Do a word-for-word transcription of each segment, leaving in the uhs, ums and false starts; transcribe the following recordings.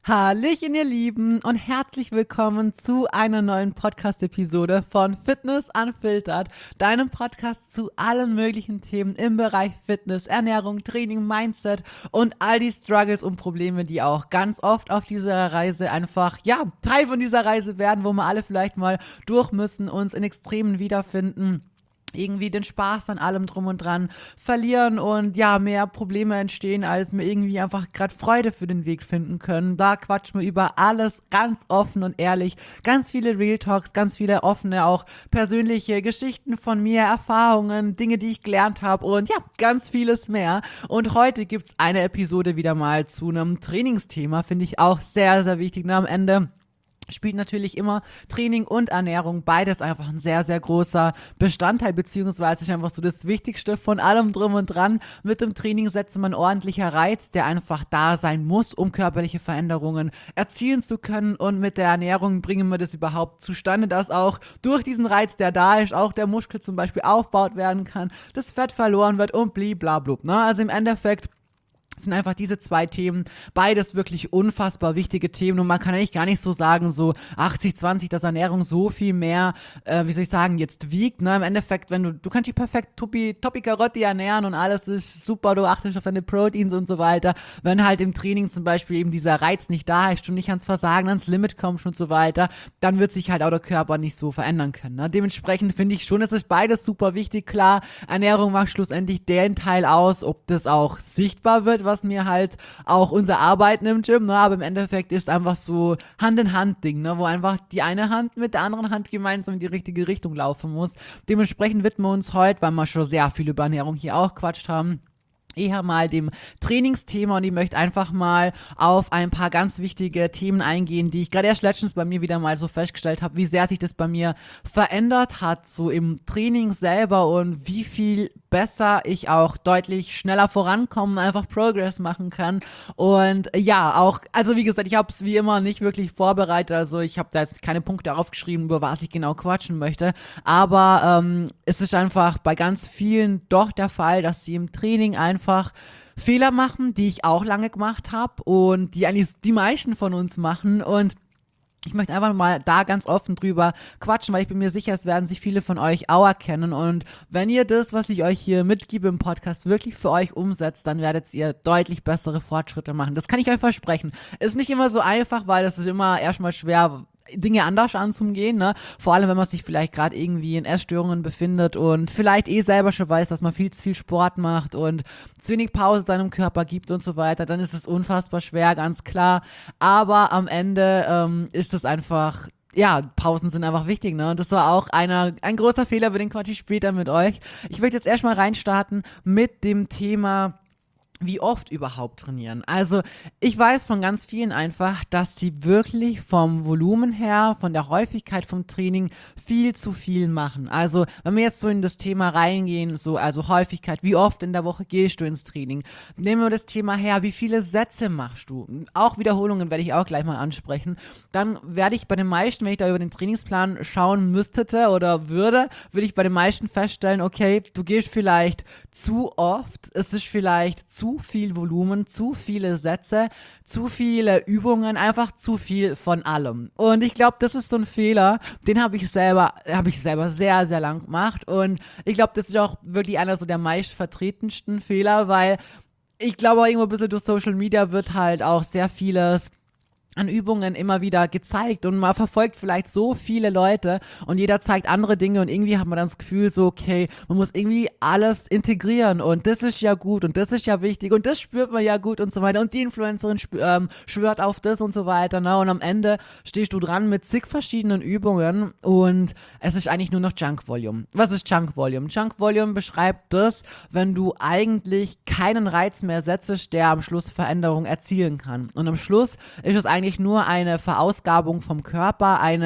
Hallöchen, ihr Lieben, und herzlich willkommen zu einer neuen Podcast-Episode von Fitness Unfiltered, deinem Podcast zu allen möglichen Themen im Bereich Fitness, Ernährung, Training, Mindset und all die Struggles und Probleme, die auch ganz oft auf dieser Reise einfach, ja, Teil von dieser Reise werden, wo wir alle vielleicht mal durch müssen, uns in Extremen wiederfinden, irgendwie den Spaß an allem drum und dran verlieren und ja, mehr Probleme entstehen, als wir irgendwie einfach gerade Freude für den Weg finden können. Da quatschen wir über alles ganz offen und ehrlich. Ganz viele Real Talks, ganz viele offene, auch persönliche Geschichten von mir, Erfahrungen, Dinge, die ich gelernt habe und ja, ganz vieles mehr. Und heute gibt's eine Episode wieder mal zu einem Trainingsthema, finde ich auch sehr, sehr wichtig. Und am Ende spielt natürlich immer Training und Ernährung, beides einfach ein sehr, sehr großer Bestandteil, beziehungsweise ist einfach so das Wichtigste von allem drum und dran. Mit dem Training setzt man ein ordentlicher Reiz, der einfach da sein muss, um körperliche Veränderungen erzielen zu können, und mit der Ernährung bringen wir das überhaupt zustande, dass auch durch diesen Reiz, der da ist, auch der Muskel zum Beispiel aufgebaut werden kann, das Fett verloren wird und blablabla. Ne? Also im Endeffekt sind einfach diese zwei Themen, beides wirklich unfassbar wichtige Themen, und man kann eigentlich gar nicht so sagen, so achtzig zwanzig, dass Ernährung so viel mehr, äh, wie soll ich sagen, jetzt wiegt, ne, im Endeffekt, wenn du, du kannst dich perfekt Topi, Topi Karotti ernähren und alles ist super, du achtest auf deine Proteins und so weiter, wenn halt im Training zum Beispiel eben dieser Reiz nicht da ist, du nicht ans Versagen, ans Limit kommst und so weiter, dann wird sich halt auch der Körper nicht so verändern können, ne, dementsprechend finde ich schon, es ist beides super wichtig, klar, Ernährung macht schlussendlich den Teil aus, ob das auch sichtbar wird, was mir halt auch unsere Arbeit nimmt, Gym, ne? Aber im Endeffekt ist einfach so Hand-in-Hand-Ding, ne? Wo einfach die eine Hand mit der anderen Hand gemeinsam in die richtige Richtung laufen muss. Dementsprechend widmen wir uns heute, weil wir schon sehr viel über Ernährung hier auch quatscht haben, eher mal dem Trainingsthema, und ich möchte einfach mal auf ein paar ganz wichtige Themen eingehen, die ich gerade erst letztens bei mir wieder mal so festgestellt habe, wie sehr sich das bei mir verändert hat, so im Training selber, und wie viel besser ich auch deutlich schneller vorankommen, einfach Progress machen kann. Und ja, auch, also wie gesagt, ich habe es wie immer nicht wirklich vorbereitet, also ich habe da jetzt keine Punkte aufgeschrieben, über was ich genau quatschen möchte, aber ähm, es ist einfach bei ganz vielen doch der Fall, dass sie im Training einfach Fehler machen, die ich auch lange gemacht habe und die eigentlich die meisten von uns machen, und ich möchte einfach mal da ganz offen drüber quatschen, weil ich bin mir sicher, es werden sich viele von euch auch erkennen, und wenn ihr das, was ich euch hier mitgebe im Podcast, wirklich für euch umsetzt, dann werdet ihr deutlich bessere Fortschritte machen. Das kann ich euch versprechen. Ist nicht immer so einfach, weil es ist immer erstmal schwer, Dinge anders anzugehen, ne? Vor allem, wenn man sich vielleicht gerade irgendwie in Essstörungen befindet und vielleicht eh selber schon weiß, dass man viel zu viel Sport macht und zu wenig Pause seinem Körper gibt und so weiter, dann ist es unfassbar schwer, ganz klar. Aber am Ende ähm, ist es einfach, ja, Pausen sind einfach wichtig, ne? Und das war auch einer, ein großer Fehler, über den quatsch ich später mit euch. Ich möchte jetzt erstmal reinstarten mit dem Thema, wie oft überhaupt trainieren. Also ich weiß von ganz vielen einfach, dass sie wirklich vom Volumen her, von der Häufigkeit vom Training viel zu viel machen. Also wenn wir jetzt so in das Thema reingehen, so also Häufigkeit, wie oft in der Woche gehst du ins Training? Nehmen wir das Thema her, wie viele Sätze machst du? Auch Wiederholungen werde ich auch gleich mal ansprechen. Dann werde ich bei den meisten, wenn ich da über den Trainingsplan schauen müsste oder würde, würde ich bei den meisten feststellen, okay, du gehst vielleicht zu oft, es ist vielleicht zu zu viel Volumen, zu viele Sätze, zu viele Übungen, einfach zu viel von allem. Und ich glaube, das ist so ein Fehler, den habe ich selber, habe ich selber sehr, sehr lang gemacht. Und ich glaube, das ist auch wirklich einer so der meist vertretensten Fehler, weil ich glaube auch irgendwo ein bisschen durch Social Media wird halt auch sehr vieles an Übungen immer wieder gezeigt, und man verfolgt vielleicht so viele Leute und jeder zeigt andere Dinge, und irgendwie hat man dann das Gefühl so, okay, man muss irgendwie alles integrieren, und das ist ja gut und das ist ja wichtig und das spürt man ja gut und so weiter, und die Influencerin spü- ähm, schwört auf das und so weiter, ne? Und am Ende stehst du dran mit zig verschiedenen Übungen und es ist eigentlich nur noch Junk Volume. Was ist Junk Volume? Junk Volume beschreibt das, wenn du eigentlich keinen Reiz mehr setzt, der am Schluss Veränderung erzielen kann, und am Schluss ist es eigentlich nur eine Verausgabung vom Körper, eine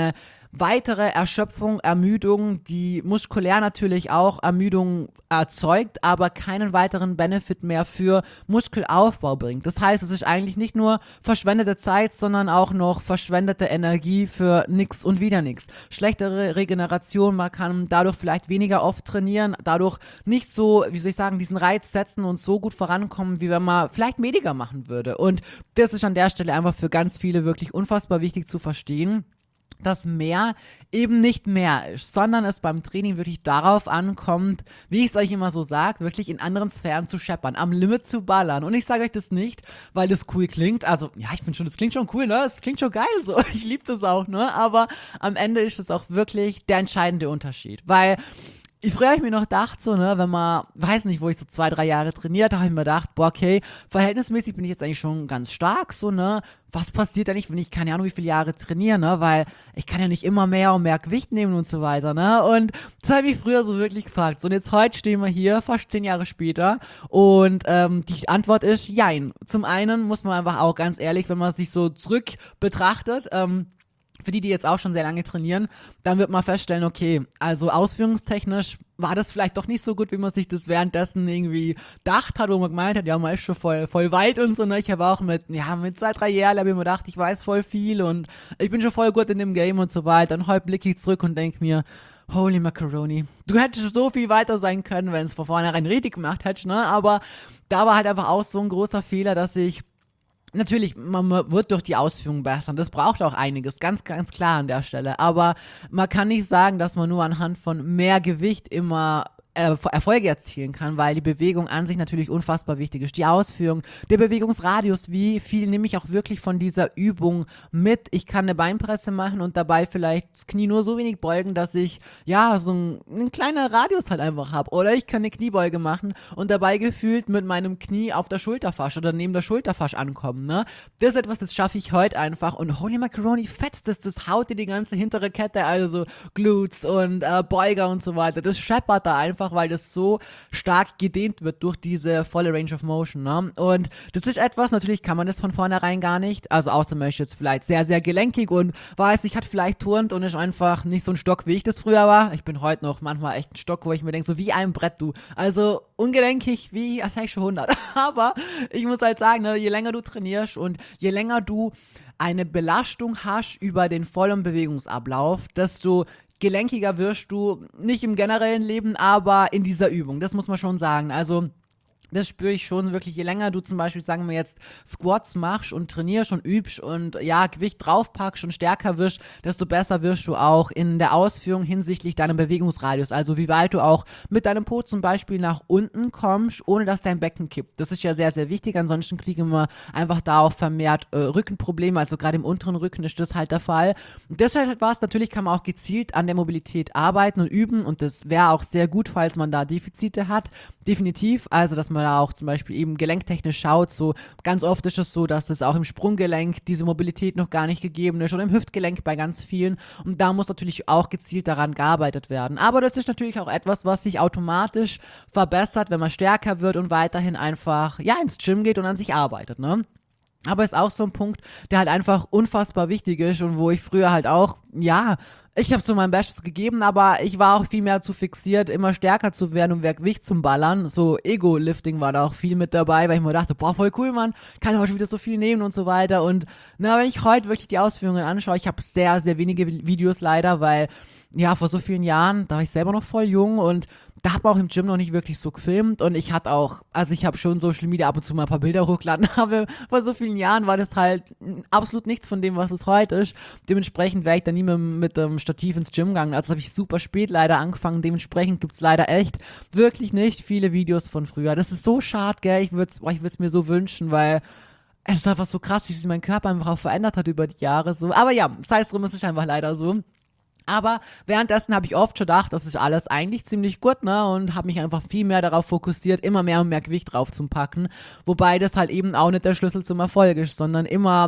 weitere Erschöpfung, Ermüdung, die muskulär natürlich auch Ermüdung erzeugt, aber keinen weiteren Benefit mehr für Muskelaufbau bringt. Das heißt, es ist eigentlich nicht nur verschwendete Zeit, sondern auch noch verschwendete Energie für nix und wieder nix. Schlechtere Regeneration, man kann dadurch vielleicht weniger oft trainieren, dadurch nicht so, wie soll ich sagen, diesen Reiz setzen und so gut vorankommen, wie wenn man vielleicht weniger machen würde. Und das ist an der Stelle einfach für ganz viele wirklich unfassbar wichtig zu verstehen, dass mehr eben nicht mehr ist, sondern es beim Training wirklich darauf ankommt, wie ich es euch immer so sage, wirklich in anderen Sphären zu scheppern, am Limit zu ballern. Und ich sage euch das nicht, weil das cool klingt. Also, ja, ich finde schon, das klingt schon cool, ne? Das klingt schon geil so. Ich liebe das auch, ne? Aber am Ende ist es auch wirklich der entscheidende Unterschied. Weil ich früher habe ich mir noch gedacht, so, ne, wenn man, weiß nicht, wo ich so zwei, drei Jahre trainiert, habe ich mir gedacht, boah, okay, verhältnismäßig bin ich jetzt eigentlich schon ganz stark, so, ne, was passiert eigentlich, wenn ich keine Ahnung, wie viele Jahre trainiere, ne, weil ich kann ja nicht immer mehr und mehr Gewicht nehmen und so weiter, ne, und das habe ich früher so wirklich gefragt, so, und jetzt heute stehen wir hier, fast zehn Jahre später, und ähm, die Antwort ist jein. Zum einen muss man einfach auch ganz ehrlich, wenn man sich so zurück betrachtet, ähm, für die, die jetzt auch schon sehr lange trainieren, dann wird man feststellen, okay, also ausführungstechnisch war das vielleicht doch nicht so gut, wie man sich das währenddessen irgendwie gedacht hat, wo man gemeint hat, ja, man ist schon voll, voll weit und so, ne, ich habe auch mit, ja, mit zwei, drei Jahren habe ich mir gedacht, ich weiß voll viel und ich bin schon voll gut in dem Game und so weiter, und heute blicke ich zurück und denke mir, holy macaroni, du hättest so viel weiter sein können, wenn es von vornherein richtig gemacht hättest, ne, aber da war halt einfach auch so ein großer Fehler, dass ich natürlich, man wird durch die Ausführung besser. Das braucht auch einiges, ganz, ganz klar an der Stelle. Aber man kann nicht sagen, dass man nur anhand von mehr Gewicht immer äh, Erfolge erzielen kann, weil die Bewegung an sich natürlich unfassbar wichtig ist. Die Ausführung, der Bewegungsradius, wie viel nehme ich auch wirklich von dieser Übung mit. Ich kann eine Beinpresse machen und dabei vielleicht das Knie nur so wenig beugen, dass ich, ja, so ein, ein kleiner Radius halt einfach habe. Oder ich kann eine Kniebeuge machen und dabei gefühlt mit meinem Knie auf der Schulterfasch oder neben der Schulterfasch ankommen, ne? Das ist etwas, das schaffe ich heute einfach, und holy macaroni, fetzt das, das haut dir die ganze hintere Kette, also Glutes und äh, Beuger und so weiter, das scheppert da einfach, weil das so stark gedehnt wird durch diese volle Range of Motion, ne? Und das ist etwas, natürlich kann man das von vornherein gar nicht, also außer man ist jetzt vielleicht sehr, sehr gelenkig und weiß, ich hat vielleicht turnt und ist einfach nicht so ein Stock, wie ich das früher war. Ich bin heute noch manchmal echt ein Stock, wo ich mir denke, so wie ein Brett, du. Also ungelenkig, wie, als sei ich schon hundert. Aber ich muss halt sagen, ne, je länger du trainierst und je länger du eine Belastung hast über den vollen Bewegungsablauf, desto gelenkiger wirst du, nicht im generellen Leben, aber in dieser Übung. Das muss man schon sagen. Also das spüre ich schon wirklich, je länger du zum Beispiel, sagen wir jetzt, Squats machst und trainierst und übst und ja, Gewicht draufpackst und stärker wirst, desto besser wirst du auch in der Ausführung hinsichtlich deinem Bewegungsradius. Also wie weit du auch mit deinem Po zum Beispiel nach unten kommst, ohne dass dein Becken kippt. Das ist ja sehr, sehr wichtig. Ansonsten kriegen wir einfach da auch vermehrt äh, Rückenprobleme. Also gerade im unteren Rücken ist das halt der Fall. Und deshalb war es, natürlich kann man auch gezielt an der Mobilität arbeiten und üben, und das wäre auch sehr gut, falls man da Defizite hat. Definitiv. Also, dass man da auch zum Beispiel eben gelenktechnisch schaut, so ganz oft ist es so, dass es auch im Sprunggelenk diese Mobilität noch gar nicht gegeben ist oder im Hüftgelenk bei ganz vielen, und da muss natürlich auch gezielt daran gearbeitet werden. Aber das ist natürlich auch etwas, was sich automatisch verbessert, wenn man stärker wird und weiterhin einfach, ja, ins Gym geht und an sich arbeitet, ne? Aber ist auch so ein Punkt, der halt einfach unfassbar wichtig ist und wo ich früher halt auch, ja, ich habe so mein Bestes gegeben, aber ich war auch viel mehr zu fixiert, immer stärker zu werden und mehr Gewicht zum Ballern. So Ego-Lifting war da auch viel mit dabei, weil ich mir dachte, boah, voll cool, Mann, kann ja auch schon wieder so viel nehmen und so weiter. Und na, wenn ich heute wirklich die Ausführungen anschaue, ich habe sehr, sehr wenige Videos leider, weil, ja, vor so vielen Jahren, da war ich selber noch voll jung und da hat man auch im Gym noch nicht wirklich so gefilmt, und ich hatte auch, also ich habe schon Social Media ab und zu mal ein paar Bilder hochgeladen, aber vor so vielen Jahren war das halt absolut nichts von dem, was es heute ist. Dementsprechend wäre ich da nie mit, mit dem Stativ ins Gym gegangen. Also habe ich super spät leider angefangen. Dementsprechend gibt es leider echt wirklich nicht viele Videos von früher. Das ist so schade, gell? Ich würde es ich würd's mir so wünschen, weil es ist einfach so krass, wie sich mein Körper einfach auch verändert hat über die Jahre. So. Aber ja, sei es drum, es ist einfach leider so. Aber währenddessen habe ich oft schon gedacht, das ist alles eigentlich ziemlich gut, ne, und habe mich einfach viel mehr darauf fokussiert, immer mehr und mehr Gewicht drauf zu packen, wobei das halt eben auch nicht der Schlüssel zum Erfolg ist, sondern immer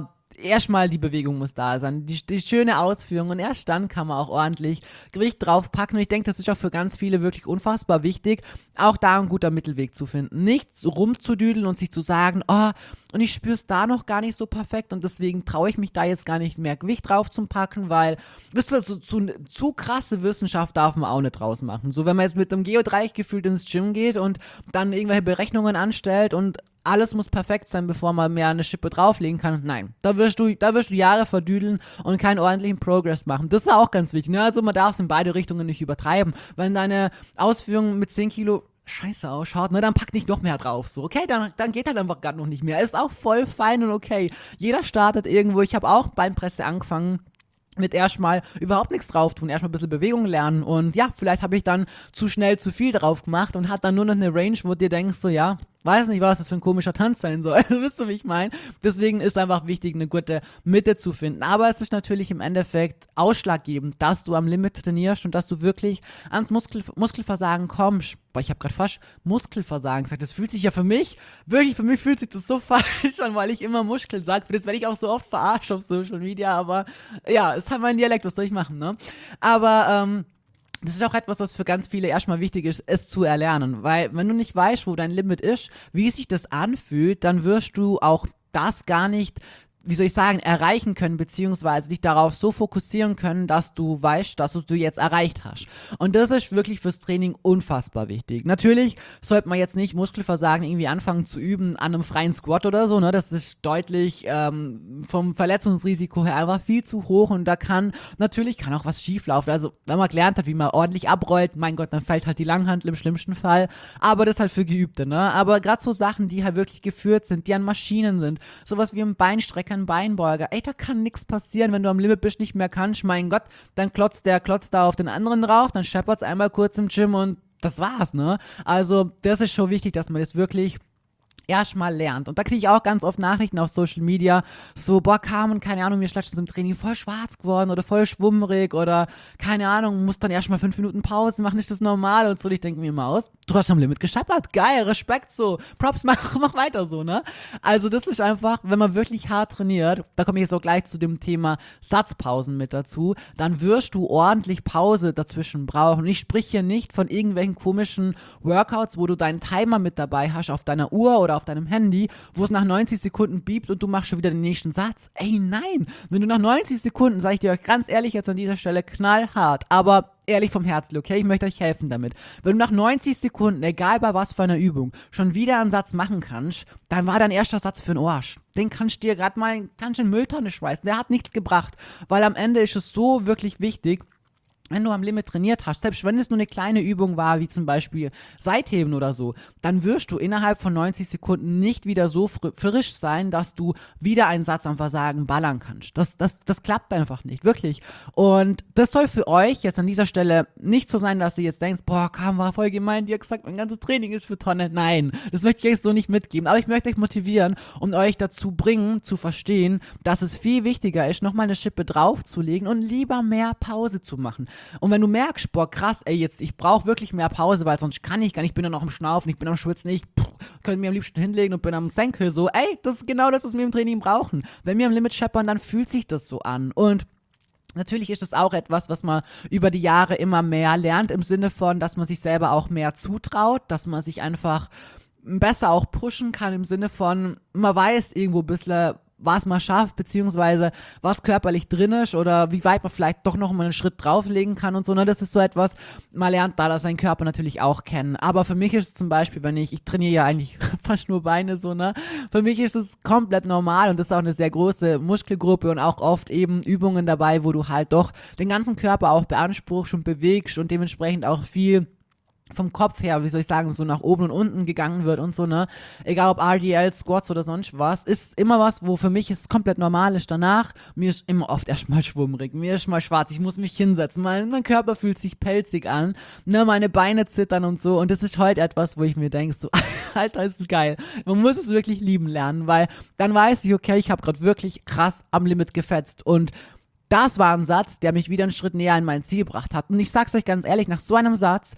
erstmal die Bewegung muss da sein, die, die schöne Ausführung und erst dann kann man auch ordentlich Gewicht draufpacken und ich denke, das ist auch für ganz viele wirklich unfassbar wichtig, auch da ein guter Mittelweg zu finden. Nicht so rumzudüdeln und sich zu sagen, oh, und ich spüre es da noch gar nicht so perfekt und deswegen traue ich mich da jetzt gar nicht mehr Gewicht drauf zu packen, weil, wisst ihr, so, zu, zu krasse Wissenschaft darf man auch nicht draus machen. So, wenn man jetzt mit einem Geodreieck gefühlt ins Gym geht und dann irgendwelche Berechnungen anstellt und alles muss perfekt sein, bevor man mehr eine Schippe drauflegen kann. Nein, da wirst du, da wirst du Jahre verdüdeln und keinen ordentlichen Progress machen. Das ist auch ganz wichtig. Ne? Also man darf es in beide Richtungen nicht übertreiben. Wenn deine Ausführung mit zehn Kilo scheiße ausschaut, ne, dann pack nicht noch mehr drauf. So, okay, dann, dann geht halt einfach gerade noch nicht mehr. Ist auch voll fein und okay. Jeder startet irgendwo. Ich habe auch Beinpresse angefangen mit erstmal überhaupt nichts drauf tun, erstmal ein bisschen Bewegung lernen und ja, vielleicht habe ich dann zu schnell zu viel drauf gemacht und hat dann nur noch eine Range, wo du dir denkst, so ja, weiß nicht, was das für ein komischer Tanz sein soll. Wisst ihr, wie ich meine? Deswegen ist einfach wichtig, eine gute Mitte zu finden. Aber es ist natürlich im Endeffekt ausschlaggebend, dass du am Limit trainierst und dass du wirklich ans Muskel, Muskelversagen kommst. Boah, ich habe gerade fast Muskelversagen gesagt. Das fühlt sich ja für mich, wirklich für mich fühlt sich das so falsch an, weil ich immer Muskel sage. Das werde ich auch so oft verarscht auf Social Media, aber ja, es hat mein Dialekt, was soll ich machen, ne? Aber, ähm, das ist auch etwas, was für ganz viele erstmal wichtig ist, es zu erlernen. Weil wenn du nicht weißt, wo dein Limit ist, wie sich das anfühlt, dann wirst du auch das gar nicht, wie soll ich sagen, erreichen können, beziehungsweise dich darauf so fokussieren können, dass du weißt, dass du jetzt erreicht hast. Und das ist wirklich fürs Training unfassbar wichtig. Natürlich sollte man jetzt nicht Muskelversagen irgendwie anfangen zu üben an einem freien Squat oder so, ne? Das ist deutlich ähm, vom Verletzungsrisiko her einfach viel zu hoch und da kann, natürlich kann auch was schief laufen. Also, wenn man gelernt hat, wie man ordentlich abrollt, mein Gott, dann fällt halt die Langhantel im schlimmsten Fall, aber das ist halt für Geübte, ne? Aber gerade so Sachen, die halt wirklich geführt sind, die an Maschinen sind, sowas wie ein Beinstrecker, ein Beinbeuger, ey, da kann nichts passieren, wenn du am Limit bist, nicht mehr kannst, mein Gott, dann klotzt der Klotz da auf den anderen drauf, dann scheppert's einmal kurz im Gym und das war's, ne? Also, das ist schon wichtig, dass man das wirklich erstmal lernt. Und da kriege ich auch ganz oft Nachrichten auf Social Media, so, boah, Carmen, keine Ahnung, mir ist letztens im Training voll schwarz geworden oder voll schwummrig oder, keine Ahnung, muss dann erstmal fünf Minuten Pause machen, ist das normal und so. Ich denke mir immer aus, du hast am Limit gescheppert, geil, Respekt so, Props, mach, mach weiter so, ne? Also das ist einfach, wenn man wirklich hart trainiert, da komme ich jetzt auch gleich zu dem Thema Satzpausen mit dazu, dann wirst du ordentlich Pause dazwischen brauchen. Und ich spreche hier nicht von irgendwelchen komischen Workouts, wo du deinen Timer mit dabei hast auf deiner Uhr oder auf deinem Handy, wo es nach neunzig Sekunden biebt und du machst schon wieder den nächsten Satz. Ey, nein! Wenn du nach neunzig Sekunden, sage ich dir euch ganz ehrlich jetzt an dieser Stelle, knallhart, aber ehrlich vom Herzen, okay? Ich möchte euch helfen damit. Wenn du nach neunzig Sekunden, egal bei was für einer Übung, schon wieder einen Satz machen kannst, dann war dein erster Satz für den Arsch. Den kannst du dir gerade mal ganz schön in Mülltonne schmeißen. Der hat nichts gebracht, weil am Ende ist es so wirklich wichtig, wenn du am Limit trainiert hast, selbst wenn es nur eine kleine Übung war, wie zum Beispiel Seitheben oder so, dann wirst du innerhalb von neunzig Sekunden nicht wieder so fr- frisch sein, dass du wieder einen Satz am Versagen ballern kannst. Das, das, das klappt einfach nicht, wirklich. Und das soll für euch jetzt an dieser Stelle nicht so sein, dass du jetzt denkst, boah, Kam war voll gemein, die hat gesagt, mein ganzes Training ist für Tonne. Nein, das möchte ich euch so nicht mitgeben. Aber ich möchte euch motivieren und euch dazu bringen, zu verstehen, dass es viel wichtiger ist, nochmal eine Schippe draufzulegen und lieber mehr Pause zu machen. Und wenn du merkst, boah, krass, ey, jetzt, ich brauche wirklich mehr Pause, weil sonst kann ich gar nicht, ich bin ja noch am Schnaufen, ich bin am Schwitzen, ich pff, könnte mir am liebsten hinlegen und bin am Senkel so, ey, das ist genau das, was wir im Training brauchen. Wenn wir am Limit scheppern, dann fühlt sich das so an. Und natürlich ist es auch etwas, was man über die Jahre immer mehr lernt, im Sinne von, dass man sich selber auch mehr zutraut, dass man sich einfach besser auch pushen kann, im Sinne von, man weiß irgendwo ein bisschen, was man schafft, beziehungsweise was körperlich drin ist oder wie weit man vielleicht doch noch mal einen Schritt drauflegen kann und so, ne, das ist so etwas, man lernt da seinen Körper natürlich auch kennen, aber für mich ist es zum Beispiel, wenn ich, ich trainiere ja eigentlich fast nur Beine so, ne, für mich ist es komplett normal und das ist auch eine sehr große Muskelgruppe und auch oft eben Übungen dabei, wo du halt doch den ganzen Körper auch beanspruchst und bewegst und dementsprechend auch viel vom Kopf her, wie soll ich sagen, so nach oben und unten gegangen wird und so, ne, egal ob R D L, Squats oder sonst was, ist immer was, wo für mich es komplett normal ist. Danach, mir ist immer oft erstmal schwummrig, mir ist mal schwarz, ich muss mich hinsetzen, mein, mein Körper fühlt sich pelzig an, ne, meine Beine zittern und so und das ist heute etwas, wo ich mir denke, so, Alter, ist geil, man muss es wirklich lieben lernen, weil dann weiß ich, okay, ich habe gerade wirklich krass am Limit gefetzt und das war ein Satz, der mich wieder einen Schritt näher an mein Ziel gebracht hat und ich sag's euch ganz ehrlich, nach so einem Satz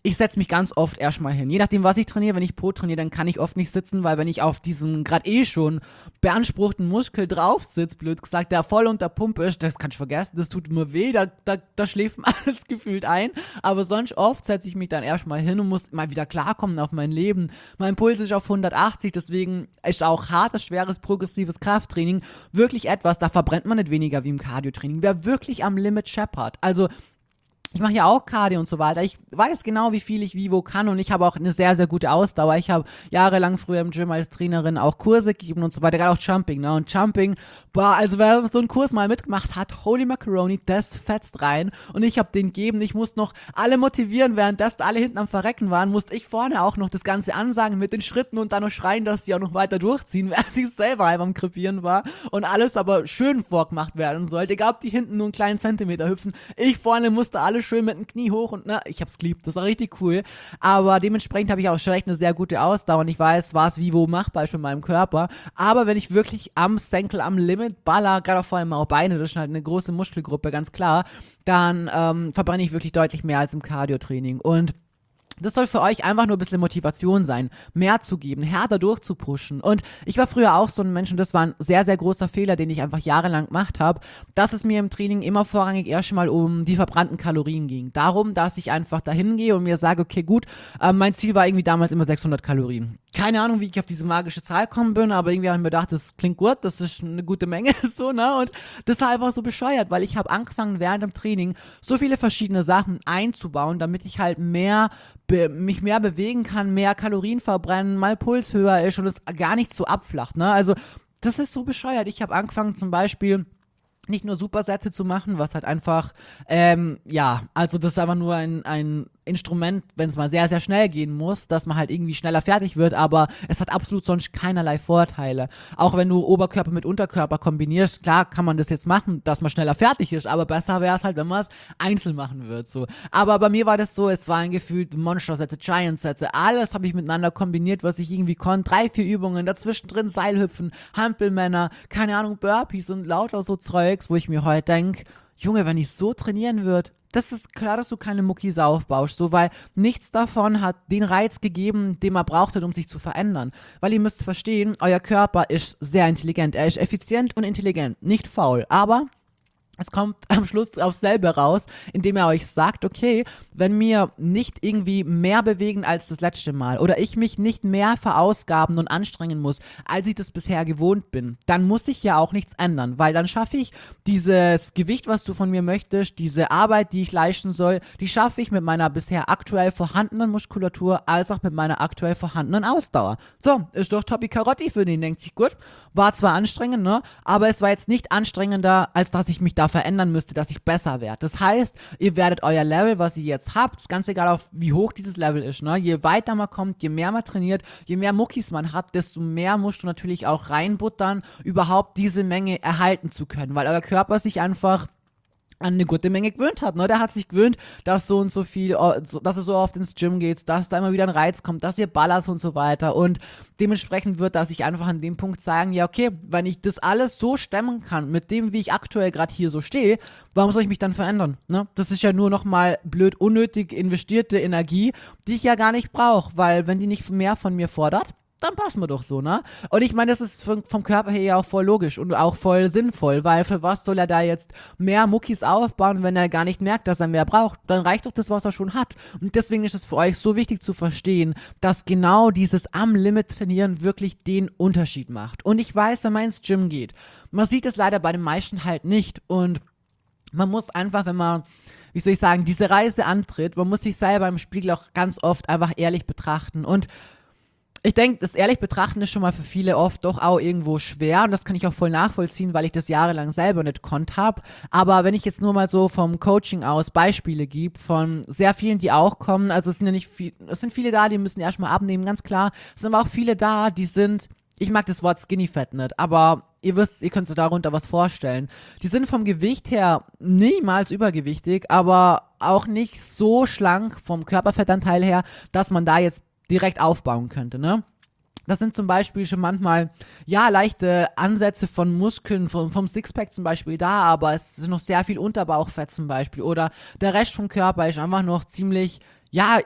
ich setze mich ganz oft erstmal hin. Je nachdem, was ich trainiere, wenn ich Pro trainiere, dann kann ich oft nicht sitzen, weil wenn ich auf diesem gerade eh schon beanspruchten Muskel drauf sitze, blöd gesagt, der voll unter Pumpe ist, das kann ich vergessen, das tut mir weh, da, da, da schläft mir alles gefühlt ein. Aber sonst oft setze ich mich dann erstmal hin und muss mal wieder klarkommen auf mein Leben. Mein Puls ist auf hundertachtzig, deswegen ist auch hartes, schweres, progressives Krafttraining wirklich etwas, da verbrennt man nicht weniger wie im Cardio-Training. Wer wirklich am Limit scheppert, also ich mache ja auch Cardio und so weiter. Ich weiß genau, wie viel ich wie wo kann und ich habe auch eine sehr, sehr gute Ausdauer. Ich habe jahrelang früher im Gym als Trainerin auch Kurse gegeben und so weiter, gerade auch Jumping, ne? Und Jumping, boah, also wer so einen Kurs mal mitgemacht hat, holy macaroni, das fetzt rein. Und ich habe den gegeben, ich musste noch alle motivieren, während das alle hinten am Verrecken waren, musste ich vorne auch noch das Ganze ansagen mit den Schritten und dann noch schreien, dass die auch noch weiter durchziehen, während ich selber einfach am Krepieren war und alles aber schön vorgemacht werden sollte. Egal, ob die hinten nur einen kleinen Zentimeter hüpfen, ich vorne musste alles schön mit dem Knie hoch und ne, ich hab's geliebt, das war richtig cool, aber dementsprechend habe ich auch schon echt eine sehr gute Ausdauer und ich weiß, was wie wo machbar ist für meinem Körper, aber wenn ich wirklich am Senkel, am Limit baller, gerade auch vor allem auch Beine, das ist halt eine große Muskelgruppe, ganz klar, dann ähm, verbrenne ich wirklich deutlich mehr als im Cardio-Training und das soll für euch einfach nur ein bisschen Motivation sein, mehr zu geben, härter durchzupushen. Und ich war früher auch so ein Mensch und das war ein sehr, sehr großer Fehler, den ich einfach jahrelang gemacht habe, dass es mir im Training immer vorrangig erstmal um die verbrannten Kalorien ging. Darum, dass ich einfach dahin gehe und mir sage, okay, gut, äh, mein Ziel war irgendwie damals immer sechshundert Kalorien. Keine Ahnung, wie ich auf diese magische Zahl gekommen bin, aber irgendwie habe ich mir gedacht, das klingt gut, das ist eine gute Menge, so, ne? Und das war einfach so bescheuert, weil ich habe angefangen, während dem Training so viele verschiedene Sachen einzubauen, damit ich halt mehr Be- mich mehr bewegen kann, mehr Kalorien verbrennen, mal Puls höher ist und es gar nicht so abflacht, ne? Also, das ist so bescheuert. Ich habe angefangen zum Beispiel nicht nur Supersätze zu machen, was halt einfach, ähm, ja, also das ist einfach nur ein, ein Instrument, wenn es mal sehr, sehr schnell gehen muss, dass man halt irgendwie schneller fertig wird, aber es hat absolut sonst keinerlei Vorteile. Auch wenn du Oberkörper mit Unterkörper kombinierst, klar kann man das jetzt machen, dass man schneller fertig ist, aber besser wäre es halt, wenn man es einzeln machen wird, so. Aber bei mir war das so, es waren gefühlt Monster-Sätze, Giant-Sätze, alles habe ich miteinander kombiniert, was ich irgendwie konnte, drei, vier Übungen, dazwischen drin Seilhüpfen, Hampelmänner, keine Ahnung, Burpees und lauter so Zeugs, wo ich mir heute denke, Junge, wenn ich so trainieren würde, das ist klar, dass du keine Muckis aufbaust, so, weil nichts davon hat den Reiz gegeben, den man brauchte, um sich zu verändern. Weil ihr müsst verstehen, euer Körper ist sehr intelligent, er ist effizient und intelligent, nicht faul, aber es kommt am Schluss aufs selbe raus, indem er euch sagt, okay, wenn wir nicht irgendwie mehr bewegen als das letzte Mal oder ich mich nicht mehr verausgaben und anstrengen muss, als ich das bisher gewohnt bin, dann muss ich ja auch nichts ändern, weil dann schaffe ich dieses Gewicht, was du von mir möchtest, diese Arbeit, die ich leisten soll, die schaffe ich mit meiner bisher aktuell vorhandenen Muskulatur als auch mit meiner aktuell vorhandenen Ausdauer. So, ist doch Topi Karotti für den, denkt sich gut, war zwar anstrengend, ne, aber es war jetzt nicht anstrengender, als dass ich mich da verändern müsste, dass ich besser werde. Das heißt, ihr werdet euer Level, was ihr jetzt habt, ist ganz egal, auf wie hoch dieses Level ist, ne? Je weiter man kommt, je mehr man trainiert, je mehr Muckis man hat, desto mehr musst du natürlich auch reinbuttern, überhaupt diese Menge erhalten zu können, weil euer Körper sich einfach an eine gute Menge gewöhnt hat, ne? Der hat sich gewöhnt, dass so und so viel, dass ihr so oft ins Gym geht, dass da immer wieder ein Reiz kommt, dass ihr ballert und so weiter und dementsprechend wird er sich einfach an dem Punkt sagen, ja okay, wenn ich das alles so stemmen kann, mit dem, wie ich aktuell gerade hier so stehe, warum soll ich mich dann verändern, ne? Das ist ja nur nochmal blöd unnötig investierte Energie, die ich ja gar nicht brauche, weil wenn die nicht mehr von mir fordert, dann passen wir doch so, ne? Und ich meine, das ist vom, vom Körper her ja auch voll logisch und auch voll sinnvoll, weil für was soll er da jetzt mehr Muckis aufbauen, wenn er gar nicht merkt, dass er mehr braucht? Dann reicht doch das, was er schon hat. Und deswegen ist es für euch so wichtig zu verstehen, dass genau dieses am Limit trainieren wirklich den Unterschied macht. Und ich weiß, wenn man ins Gym geht, man sieht es leider bei den meisten halt nicht und man muss einfach, wenn man, wie soll ich sagen, diese Reise antritt, man muss sich selber im Spiegel auch ganz oft einfach ehrlich betrachten und ich denke, das ehrlich betrachten ist schon mal für viele oft doch auch irgendwo schwer und das kann ich auch voll nachvollziehen, weil ich das jahrelang selber nicht konnt habe. Aber wenn ich jetzt nur mal so vom Coaching aus Beispiele gebe von sehr vielen, die auch kommen, also es sind ja nicht viel, es sind viele da, die müssen erstmal abnehmen, ganz klar. Es sind aber auch viele da, die sind, ich mag das Wort Skinny Fat nicht, aber ihr wisst, ihr könnt euch darunter was vorstellen. Die sind vom Gewicht her niemals übergewichtig, aber auch nicht so schlank vom Körperfettanteil her, dass man da jetzt direkt aufbauen könnte, ne? Das sind zum Beispiel schon manchmal, ja, leichte Ansätze von Muskeln, vom, vom Sixpack zum Beispiel da, aber es ist noch sehr viel Unterbauchfett zum Beispiel oder der Rest vom Körper ist einfach noch ziemlich, ja, ich,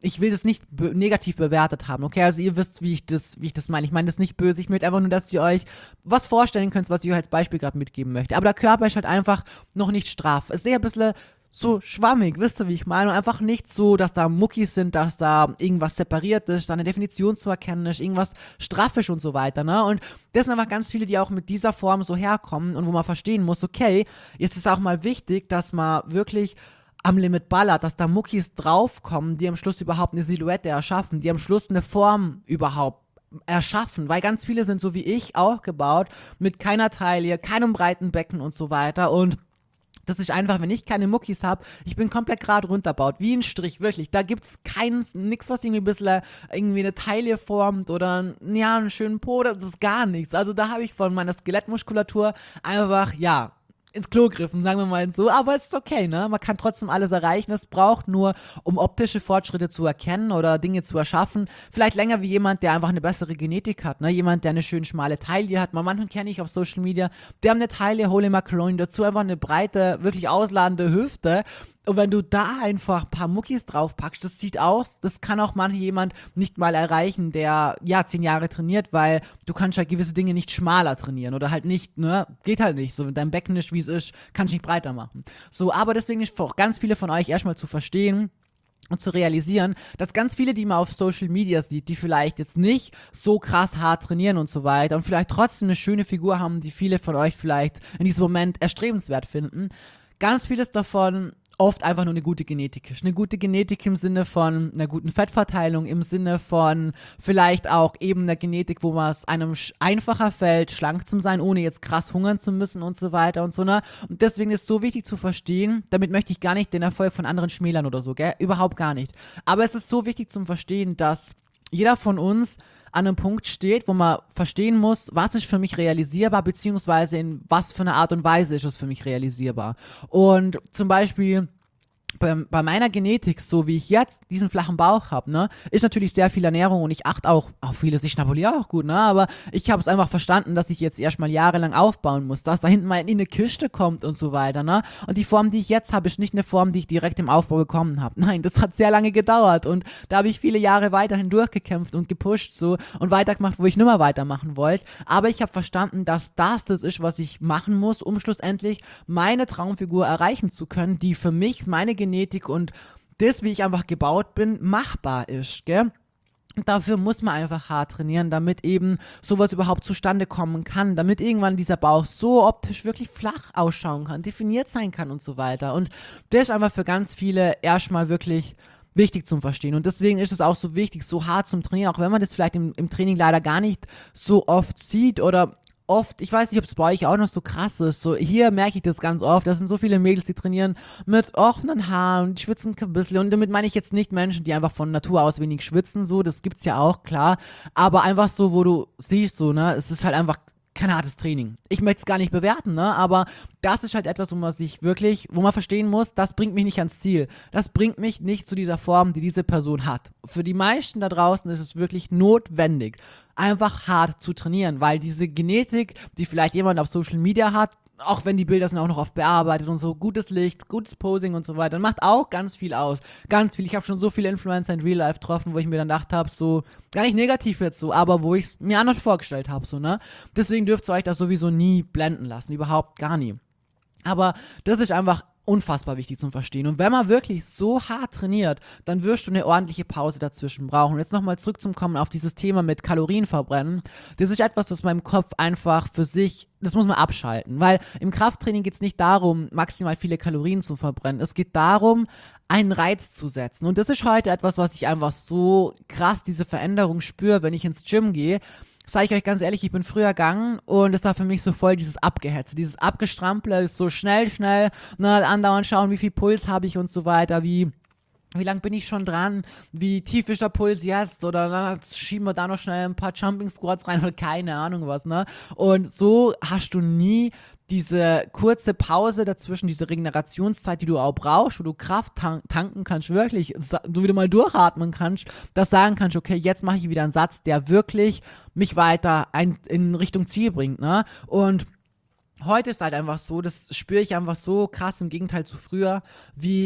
ich will das nicht be- negativ bewertet haben, okay? Also ihr wisst, wie ich das, wie ich das meine. Ich meine das nicht böse, ich möchte einfach nur, dass ihr euch was vorstellen könnt, was ich euch als Beispiel gerade mitgeben möchte. Aber der Körper ist halt einfach noch nicht straff. Es ist eher ein bisschen so schwammig, wisst ihr, wie ich meine? Und einfach nicht so, dass da Muckis sind, dass da irgendwas separiert ist, da eine Definition zu erkennen ist, irgendwas straff ist und so weiter, ne? Und das sind einfach ganz viele, die auch mit dieser Form so herkommen und wo man verstehen muss, okay, jetzt ist auch mal wichtig, dass man wirklich am Limit ballert, dass da Muckis draufkommen, die am Schluss überhaupt eine Silhouette erschaffen, die am Schluss eine Form überhaupt erschaffen, weil ganz viele sind so wie ich auch gebaut, mit keiner Taille, keinem breiten Becken und so weiter und das ist einfach, wenn ich keine Muckis habe, ich bin komplett gerade runterbaut, wie ein Strich, wirklich. Da gibt's keins, nix, was irgendwie ein bisschen irgendwie eine Taille formt oder ja, einen schönen Po, das ist gar nichts. Also da habe ich von meiner Skelettmuskulatur einfach, ja, ins Klo griffen, sagen wir mal so, aber es ist okay, ne? Man kann trotzdem alles erreichen. Es braucht nur, um optische Fortschritte zu erkennen oder Dinge zu erschaffen, vielleicht länger wie jemand, der einfach eine bessere Genetik hat, ne? Jemand, der eine schön schmale Taille hat. Man, manchen kenne ich auf Social Media, die haben eine Taille, Holy Macaroni, dazu einfach eine breite, wirklich ausladende Hüfte. Und wenn du da einfach ein paar Muckis draufpackst, das sieht aus, das kann auch manchmal jemand nicht mal erreichen, der, ja, zehn Jahre trainiert, weil du kannst halt gewisse Dinge nicht schmaler trainieren oder halt nicht, ne, geht halt nicht. So, wenn dein Becken ist, wie es ist, kannst du nicht breiter machen. So, aber deswegen ist für auch ganz viele von euch erstmal zu verstehen, und zu realisieren, dass ganz viele, die man auf Social Media sieht, die vielleicht jetzt nicht so krass hart trainieren und so weiter und vielleicht trotzdem eine schöne Figur haben, die viele von euch vielleicht in diesem Moment erstrebenswert finden, ganz vieles davon oft einfach nur eine gute Genetik ist. Eine gute Genetik im Sinne von einer guten Fettverteilung, im Sinne von vielleicht auch eben einer Genetik, wo man es einem einfacher fällt, schlank zu sein, ohne jetzt krass hungern zu müssen und so weiter und so, ne? Und deswegen ist es so wichtig zu verstehen, damit möchte ich gar nicht den Erfolg von anderen schmälern oder so, gell? Überhaupt gar nicht. Aber es ist so wichtig zum Verstehen, dass jeder von uns an einem Punkt steht, wo man verstehen muss, was ist für mich realisierbar, beziehungsweise in was für eine Art und Weise ist es für mich realisierbar. Und zum Beispiel bei, bei meiner Genetik, so wie ich jetzt diesen flachen Bauch habe, ne, ist natürlich sehr viel Ernährung und ich achte auch auf vieles. Ich schnabuliere auch gut, ne, aber ich habe es einfach verstanden, dass ich jetzt erstmal jahrelang aufbauen muss, dass da hinten mal in eine Kiste kommt und so weiter, ne. Und die Form, die ich jetzt habe, ist nicht eine Form, die ich direkt im Aufbau bekommen habe. Nein, das hat sehr lange gedauert und da habe ich viele Jahre weiterhin durchgekämpft und gepusht so und weitergemacht, wo ich nicht mehr weitermachen wollte. Aber ich habe verstanden, dass das das ist, was ich machen muss, um schlussendlich meine Traumfigur erreichen zu können, die für mich, meine Genetik und das, wie ich einfach gebaut bin, machbar ist, gell? Und dafür muss man einfach hart trainieren, damit eben sowas überhaupt zustande kommen kann, damit irgendwann dieser Bauch so optisch wirklich flach ausschauen kann, definiert sein kann und so weiter. Und das ist einfach für ganz viele erstmal wirklich wichtig zum Verstehen. Und deswegen ist es auch so wichtig, so hart zum Trainieren, auch wenn man das vielleicht im, im Training leider gar nicht so oft sieht oder oft, ich weiß nicht, ob es bei euch auch noch so krass ist, so hier merke ich das ganz oft, das sind so viele Mädels, die trainieren mit offenen Haaren und schwitzen ein bisschen und damit meine ich jetzt nicht Menschen, die einfach von Natur aus wenig schwitzen, so, das gibt's ja auch, klar, aber einfach so, wo du siehst, so, ne, es ist halt einfach kein hartes Training. Ich möchte es gar nicht bewerten, ne, aber das ist halt etwas, wo man sich wirklich, wo man verstehen muss, das bringt mich nicht ans Ziel. Das bringt mich nicht zu dieser Form, die diese Person hat. Für die meisten da draußen ist es wirklich notwendig, einfach hart zu trainieren, weil diese Genetik, die vielleicht jemand auf Social Media hat, auch wenn die Bilder sind auch noch oft bearbeitet und so, gutes Licht, gutes Posing und so weiter, macht auch ganz viel aus. Ganz viel. Ich habe schon so viele Influencer in Real Life getroffen, wo ich mir dann gedacht habe, so, gar nicht negativ jetzt so, aber wo ich es mir anders vorgestellt habe, so, ne? Deswegen dürft ihr euch das sowieso nie blenden lassen, überhaupt gar nie. Aber das ist einfach unfassbar wichtig zum Verstehen. Und wenn man wirklich so hart trainiert, dann wirst du eine ordentliche Pause dazwischen brauchen. Und jetzt nochmal zurückzukommen auf dieses Thema mit Kalorien verbrennen. Das ist etwas, was meinem Kopf einfach für sich, das muss man abschalten. Weil im Krafttraining geht es nicht darum, maximal viele Kalorien zu verbrennen. Es geht darum, einen Reiz zu setzen. Und das ist heute etwas, was ich einfach so krass diese Veränderung spüre, wenn ich ins Gym gehe. Sag ich euch ganz ehrlich, ich bin früher gegangen und es war für mich so voll dieses Abgehetze, dieses Abgestrample, ist so schnell, schnell, ne, andauernd schauen, wie viel Puls habe ich und so weiter, wie, wie lang bin ich schon dran, wie tief ist der Puls jetzt oder dann schieben wir da noch schnell ein paar Jumping Squats rein oder keine Ahnung was, ne, und so hast du nie diese kurze Pause dazwischen, diese Regenerationszeit, die du auch brauchst, wo du Kraft tan- tanken kannst, wirklich, du wieder mal durchatmen kannst, das sagen kannst, okay, jetzt mache ich wieder einen Satz, der wirklich mich weiter ein, in Richtung Ziel bringt, ne? Und heute ist halt einfach so, das spüre ich einfach so krass im Gegenteil zu früher, wie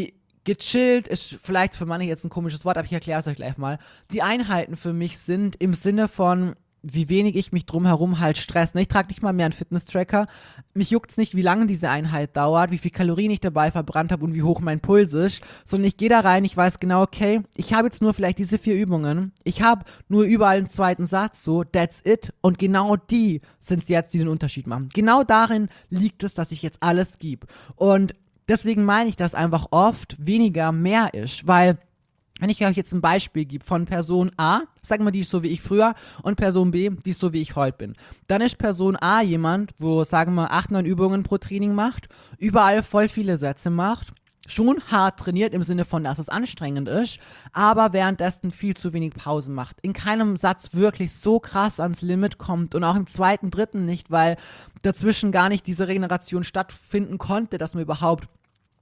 gechillt ist vielleicht für manche jetzt ein komisches Wort, aber ich erkläre es euch gleich mal. Die Einheiten für mich sind im Sinne von, wie wenig ich mich drumherum halt stress. Ich trage nicht mal mehr einen Fitness-Tracker. Mich juckt's nicht, wie lange diese Einheit dauert, wie viel Kalorien ich dabei verbrannt habe und wie hoch mein Puls ist, sondern ich gehe da rein, ich weiß genau, okay, ich habe jetzt nur vielleicht diese vier Übungen, ich habe nur überall einen zweiten Satz, so, that's it, und genau die sind es jetzt, die den Unterschied machen. Genau darin liegt es, dass ich jetzt alles gebe. Und deswegen meine ich, dass einfach oft weniger mehr ist, weil wenn ich euch jetzt ein Beispiel gebe von Person A, sagen wir, die ist so wie ich früher, und Person B, die ist so wie ich heute bin, dann ist Person A jemand, wo, sagen wir, acht, neun Übungen pro Training macht, überall voll viele Sätze macht, schon hart trainiert im Sinne von, dass es anstrengend ist, aber währenddessen viel zu wenig Pausen macht. In keinem Satz wirklich so krass ans Limit kommt und auch im zweiten, dritten nicht, weil dazwischen gar nicht diese Regeneration stattfinden konnte, dass man überhaupt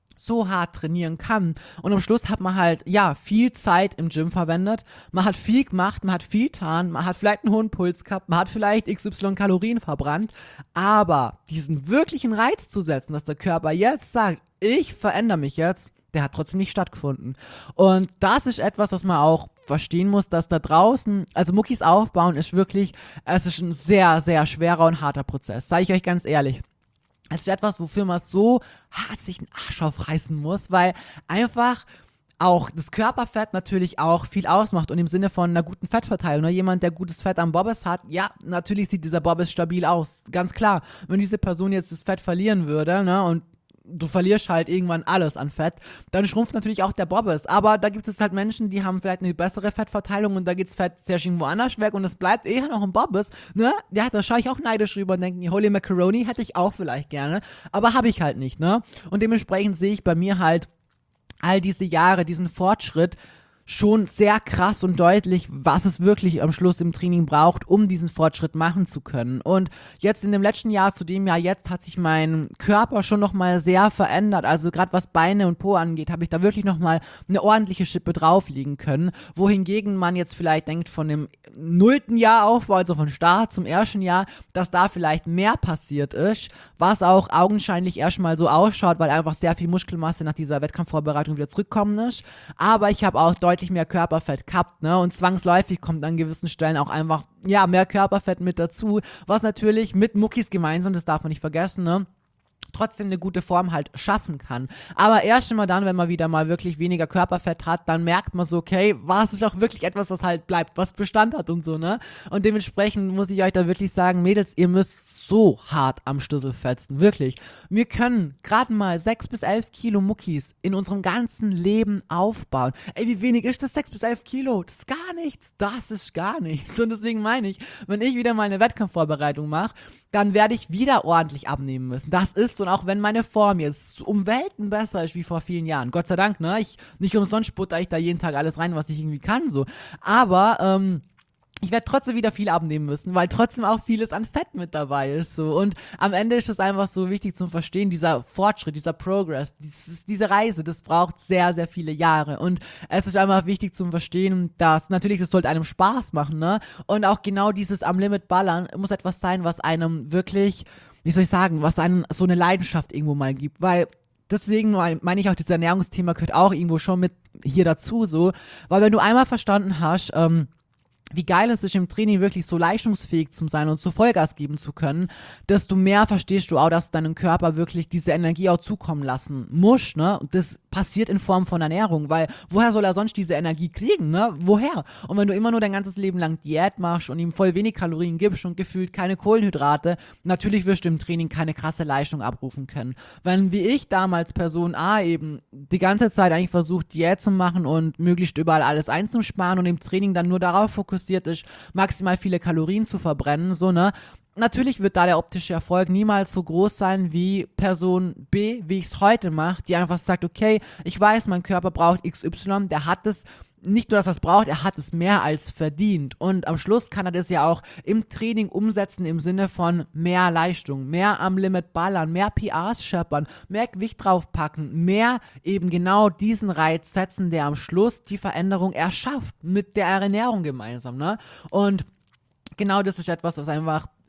so hart trainieren kann. Und am Schluss hat man halt, ja, viel Zeit im Gym verwendet. Man hat viel gemacht, man hat viel getan, man hat vielleicht einen hohen Puls gehabt, man hat vielleicht X Y Kalorien verbrannt. Aber diesen wirklichen Reiz zu setzen, dass der Körper jetzt sagt, ich verändere mich jetzt, der hat trotzdem nicht stattgefunden. Und das ist etwas, was man auch verstehen muss, dass da draußen, also Muckis aufbauen ist wirklich, es ist ein sehr, sehr schwerer und harter Prozess. Sage ich euch ganz ehrlich. Es ist etwas, wofür man so hart sich den Arsch aufreißen muss, weil einfach auch das Körperfett natürlich auch viel ausmacht und im Sinne von einer guten Fettverteilung. Ne? Jemand, der gutes Fett am Bobbes hat, ja, natürlich sieht dieser Bobbes stabil aus, ganz klar. Wenn diese Person jetzt das Fett verlieren würde, ne, und du verlierst halt irgendwann alles an Fett, dann schrumpft natürlich auch der Bobbes. Aber da gibt es halt Menschen, die haben vielleicht eine bessere Fettverteilung und da geht's Fett sehr schön woanders weg und es bleibt eher noch ein Bobbes, ne? Ja, da schaue ich auch neidisch rüber und denke mir, Holy Macaroni hätte ich auch vielleicht gerne, aber habe ich halt nicht, ne? Und dementsprechend sehe ich bei mir halt all diese Jahre, diesen Fortschritt schon sehr krass und deutlich, was es wirklich am Schluss im Training braucht, um diesen Fortschritt machen zu können. Und jetzt in dem letzten Jahr zu dem Jahr jetzt hat sich mein Körper schon nochmal sehr verändert. Also gerade was Beine und Po angeht, habe ich da wirklich nochmal eine ordentliche Schippe drauflegen können. Wohingegen man jetzt vielleicht denkt von dem nullten Jahr Aufbau, also von Start zum ersten Jahr, dass da vielleicht mehr passiert ist, was auch augenscheinlich erstmal so ausschaut, weil einfach sehr viel Muskelmasse nach dieser Wettkampfvorbereitung wieder zurückkommen ist. Aber ich habe auch deutlich mehr Körperfett gehabt, ne, und zwangsläufig kommt an gewissen Stellen auch einfach, ja, mehr Körperfett mit dazu, was natürlich mit Muckis gemeinsam, das darf man nicht vergessen, ne, trotzdem eine gute Form halt schaffen kann. Aber erst immer dann, wenn man wieder mal wirklich weniger Körperfett hat, dann merkt man so, okay, was ist auch wirklich etwas, was halt bleibt, was Bestand hat und so, ne? Und dementsprechend muss ich euch da wirklich sagen, Mädels, ihr müsst so hart am Schlüssel fetzen, wirklich. Wir können gerade mal sechs bis elf Kilo Muckis in unserem ganzen Leben aufbauen. Ey, wie wenig ist das? sechs bis elf Kilo? Das ist gar nichts. Das ist gar nichts. Und deswegen meine ich, wenn ich wieder mal eine Wettkampfvorbereitung mache, dann werde ich wieder ordentlich abnehmen müssen. Das ist so, und auch wenn meine Form jetzt um Welten besser ist wie vor vielen Jahren, Gott sei Dank, ne, ich, nicht umsonst butter ich da jeden Tag alles rein, was ich irgendwie kann, so, aber, ähm, ich werde trotzdem wieder viel abnehmen müssen, weil trotzdem auch vieles an Fett mit dabei ist, so. Und am Ende ist es einfach so wichtig zum Verstehen, dieser Fortschritt, dieser Progress, dieses, diese Reise, das braucht sehr, sehr viele Jahre. Und es ist einfach wichtig zum Verstehen, dass natürlich, das sollte einem Spaß machen, ne? Und auch genau dieses am Limit ballern muss etwas sein, was einem wirklich, wie soll ich sagen, was einem so eine Leidenschaft irgendwo mal gibt, weil deswegen meine ich auch, dieses Ernährungsthema gehört auch irgendwo schon mit hier dazu, so, weil wenn du einmal verstanden hast, ähm, wie geil es ist, im Training wirklich so leistungsfähig zu sein und so Vollgas geben zu können, desto mehr verstehst du auch, dass du deinem Körper wirklich diese Energie auch zukommen lassen musst, ne? Und das passiert in Form von Ernährung, weil woher soll er sonst diese Energie kriegen, ne? Woher? Und wenn du immer nur dein ganzes Leben lang Diät machst und ihm voll wenig Kalorien gibst und gefühlt keine Kohlenhydrate, natürlich wirst du im Training keine krasse Leistung abrufen können. Wenn, wie ich damals Person A eben die ganze Zeit eigentlich versucht, Diät zu machen und möglichst überall alles einzusparen und im Training dann nur darauf fokussiert ist, maximal viele Kalorien zu verbrennen, so, ne? Natürlich wird da der optische Erfolg niemals so groß sein wie Person B, wie ich es heute mache, die einfach sagt, okay, ich weiß, mein Körper braucht X Y, der hat es, nicht nur, dass er es braucht, er hat es mehr als verdient. Und am Schluss kann er das ja auch im Training umsetzen im Sinne von mehr Leistung, mehr am Limit ballern, mehr P Rs scheppern, mehr Gewicht draufpacken, mehr eben genau diesen Reiz setzen, der am Schluss die Veränderung erschafft, mit der Ernährung gemeinsam, ne? Und genau das ist etwas, was einfach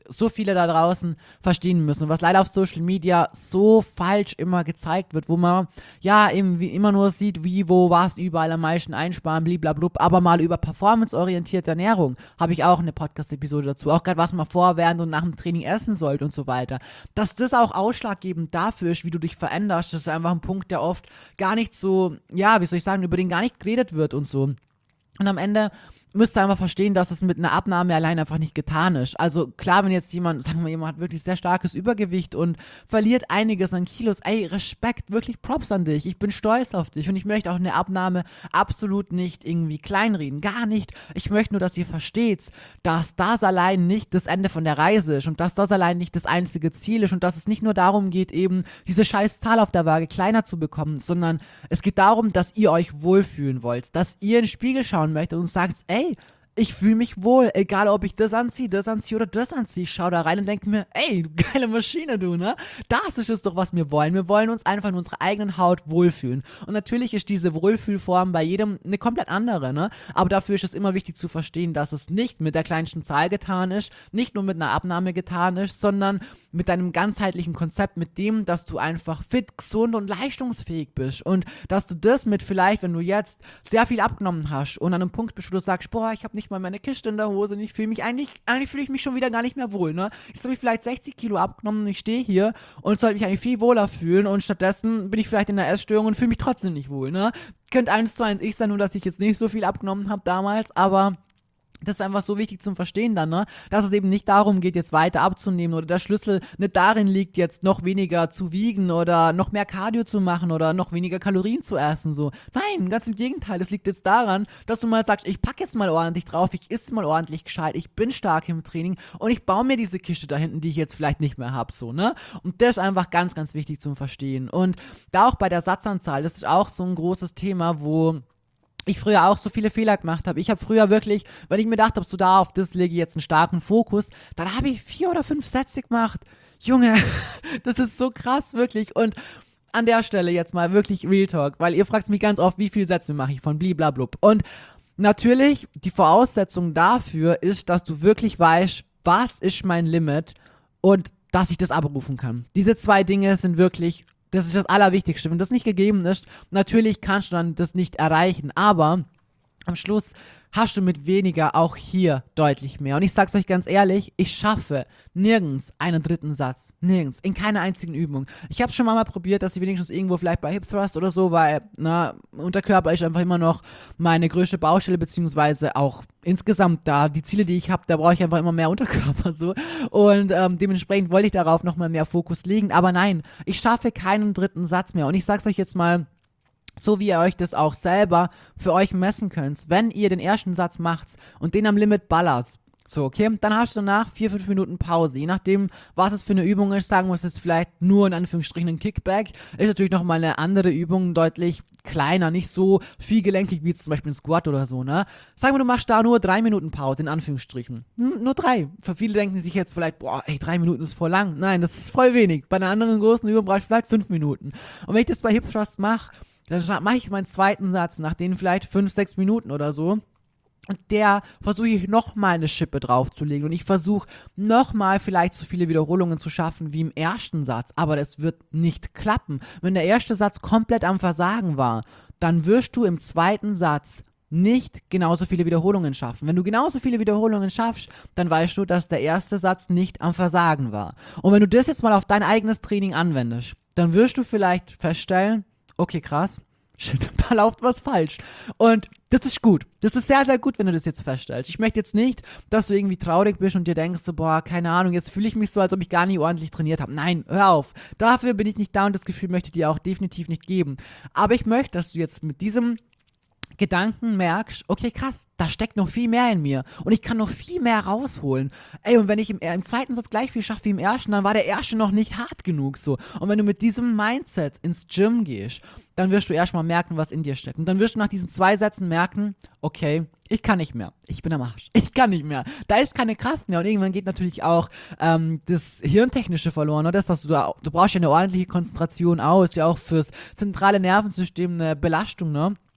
so viele da draußen verstehen müssen und was leider auf Social Media so falsch immer gezeigt wird, wo man ja eben wie immer nur sieht, wie, wo, was überall am meisten einsparen, blablabla, aber mal über performanceorientierte Ernährung habe ich auch eine Podcast-Episode dazu, auch gerade was man vor, während und nach dem Training essen sollte und so weiter. Dass das auch ausschlaggebend dafür ist, wie du dich veränderst, das ist einfach ein Punkt, der oft gar nicht so, ja, wie soll ich sagen, über den gar nicht geredet wird und so. Und am Ende müsst ihr einfach verstehen, dass es mit einer Abnahme allein einfach nicht getan ist. Also klar, wenn jetzt jemand, sagen wir, jemand hat wirklich sehr starkes Übergewicht und verliert einiges an Kilos, ey, Respekt, wirklich Props an dich. Ich bin stolz auf dich und ich möchte auch eine Abnahme absolut nicht irgendwie kleinreden. Gar nicht. Ich möchte nur, dass ihr versteht, dass das allein nicht das Ende von der Reise ist und dass das allein nicht das einzige Ziel ist und dass es nicht nur darum geht, eben diese scheiß Zahl auf der Waage kleiner zu bekommen, sondern es geht darum, dass ihr euch wohlfühlen wollt, dass ihr in den Spiegel schauen möchtet und sagt, ey, ich fühle mich wohl, egal ob ich das anziehe, das anziehe oder das anziehe. Ich schaue da rein und denke mir, ey, du geile Maschine, du, ne? Das ist es doch, was wir wollen. Wir wollen uns einfach in unserer eigenen Haut wohlfühlen. Und natürlich ist diese Wohlfühlform bei jedem eine komplett andere, ne? Aber dafür ist es immer wichtig zu verstehen, dass es nicht mit der kleinsten Zahl getan ist, nicht nur mit einer Abnahme getan ist, sondern mit deinem ganzheitlichen Konzept, mit dem, dass du einfach fit, gesund und leistungsfähig bist. Und dass du das mit vielleicht, wenn du jetzt sehr viel abgenommen hast und an einem Punkt bist, wo du sagst, boah, ich habe nicht mal meine Kiste in der Hose und ich fühle mich eigentlich, eigentlich fühle ich mich schon wieder gar nicht mehr wohl, ne? Jetzt habe ich vielleicht sechzig Kilo abgenommen und ich stehe hier und sollte mich eigentlich viel wohler fühlen und stattdessen bin ich vielleicht in einer Essstörung und fühle mich trotzdem nicht wohl, ne? Könnte eins zu eins ich sein, nur dass ich jetzt nicht so viel abgenommen habe damals, aber das ist einfach so wichtig zum Verstehen dann, ne? Dass es eben nicht darum geht, jetzt weiter abzunehmen oder der Schlüssel nicht darin liegt, jetzt noch weniger zu wiegen oder noch mehr Cardio zu machen oder noch weniger Kalorien zu essen, so. Nein, ganz im Gegenteil, es liegt jetzt daran, dass du mal sagst, ich packe jetzt mal ordentlich drauf, ich esse mal ordentlich gescheit, ich bin stark im Training und ich baue mir diese Kiste da hinten, die ich jetzt vielleicht nicht mehr habe, so, ne? Und das ist einfach ganz, ganz wichtig zum Verstehen. Und da auch bei der Satzanzahl, das ist auch so ein großes Thema, wo ich früher auch so viele Fehler gemacht habe. Ich habe früher wirklich, wenn ich mir gedacht habe, so da auf das lege ich jetzt einen starken Fokus, dann habe ich vier oder fünf Sätze gemacht. Junge, das ist so krass, wirklich. Und an der Stelle jetzt mal wirklich Real Talk, weil ihr fragt mich ganz oft, wie viele Sätze mache ich von bliblablub. Und natürlich, die Voraussetzung dafür ist, dass du wirklich weißt, was ist mein Limit und dass ich das abrufen kann. Diese zwei Dinge sind wirklich, das ist das Allerwichtigste. Wenn das nicht gegeben ist, natürlich kannst du dann das nicht erreichen, aber am Schluss hast du mit weniger auch hier deutlich mehr. Und ich sag's euch ganz ehrlich, ich schaffe nirgends einen dritten Satz. Nirgends. In keiner einzigen Übung. Ich habe schon mal, mal probiert, dass ich wenigstens irgendwo vielleicht bei Hip Thrust oder so, weil, na, Unterkörper ist einfach immer noch meine größte Baustelle, beziehungsweise auch insgesamt da, die Ziele, die ich habe, da brauche ich einfach immer mehr Unterkörper so. Und ähm, dementsprechend wollte ich darauf nochmal mehr Fokus legen. Aber nein, ich schaffe keinen dritten Satz mehr. Und ich sag's euch jetzt mal, so wie ihr euch das auch selber für euch messen könnt. Wenn ihr den ersten Satz macht und den am Limit ballert, so, okay, dann hast du danach vier, fünf Minuten Pause. Je nachdem, was es für eine Übung ist, sagen wir, es ist vielleicht nur in Anführungsstrichen ein Kickback, ist natürlich nochmal eine andere Übung, deutlich kleiner, nicht so viel gelenkig wie jetzt zum Beispiel ein Squat oder so, ne? Sagen wir, du machst da nur drei Minuten Pause, in Anführungsstrichen. Hm, nur drei. Für viele denken sich jetzt vielleicht, boah, ey, drei Minuten ist voll lang. Nein, das ist voll wenig. Bei einer anderen großen Übung brauche ich vielleicht fünf Minuten. Und wenn ich das bei Hip Thrust mache, dann mache ich meinen zweiten Satz, nach denen vielleicht fünf, sechs Minuten oder so. Und der versuche ich nochmal eine Schippe draufzulegen. Und ich versuche nochmal vielleicht so viele Wiederholungen zu schaffen wie im ersten Satz. Aber das wird nicht klappen. Wenn der erste Satz komplett am Versagen war, dann wirst du im zweiten Satz nicht genauso viele Wiederholungen schaffen. Wenn du genauso viele Wiederholungen schaffst, dann weißt du, dass der erste Satz nicht am Versagen war. Und wenn du das jetzt mal auf dein eigenes Training anwendest, dann wirst du vielleicht feststellen, okay, krass, shit, da läuft was falsch. Und das ist gut. Das ist sehr, sehr gut, wenn du das jetzt feststellst. Ich möchte jetzt nicht, dass du irgendwie traurig bist und dir denkst, so, boah, keine Ahnung, jetzt fühle ich mich so, als ob ich gar nicht ordentlich trainiert habe. Nein, hör auf. Dafür bin ich nicht da und das Gefühl möchte ich dir auch definitiv nicht geben. Aber ich möchte, dass du jetzt mit diesem Gedanken merkst, okay, krass, da steckt noch viel mehr in mir und ich kann noch viel mehr rausholen. Ey, und wenn ich im, im zweiten Satz gleich viel schaffe wie im ersten, dann war der erste noch nicht hart genug so. Und wenn du mit diesem Mindset ins Gym gehst, dann wirst du erstmal merken, was in dir steckt. Und dann wirst du nach diesen zwei Sätzen merken, okay, ich kann nicht mehr. Ich bin am Arsch. Ich kann nicht mehr. Da ist keine Kraft mehr. Und irgendwann geht natürlich auch ähm, das Hirntechnische verloren. Oder? Das, dass du, da, du brauchst ja eine ordentliche Konzentration aus, ja auch fürs zentrale Nervensystem eine Belastung, ne?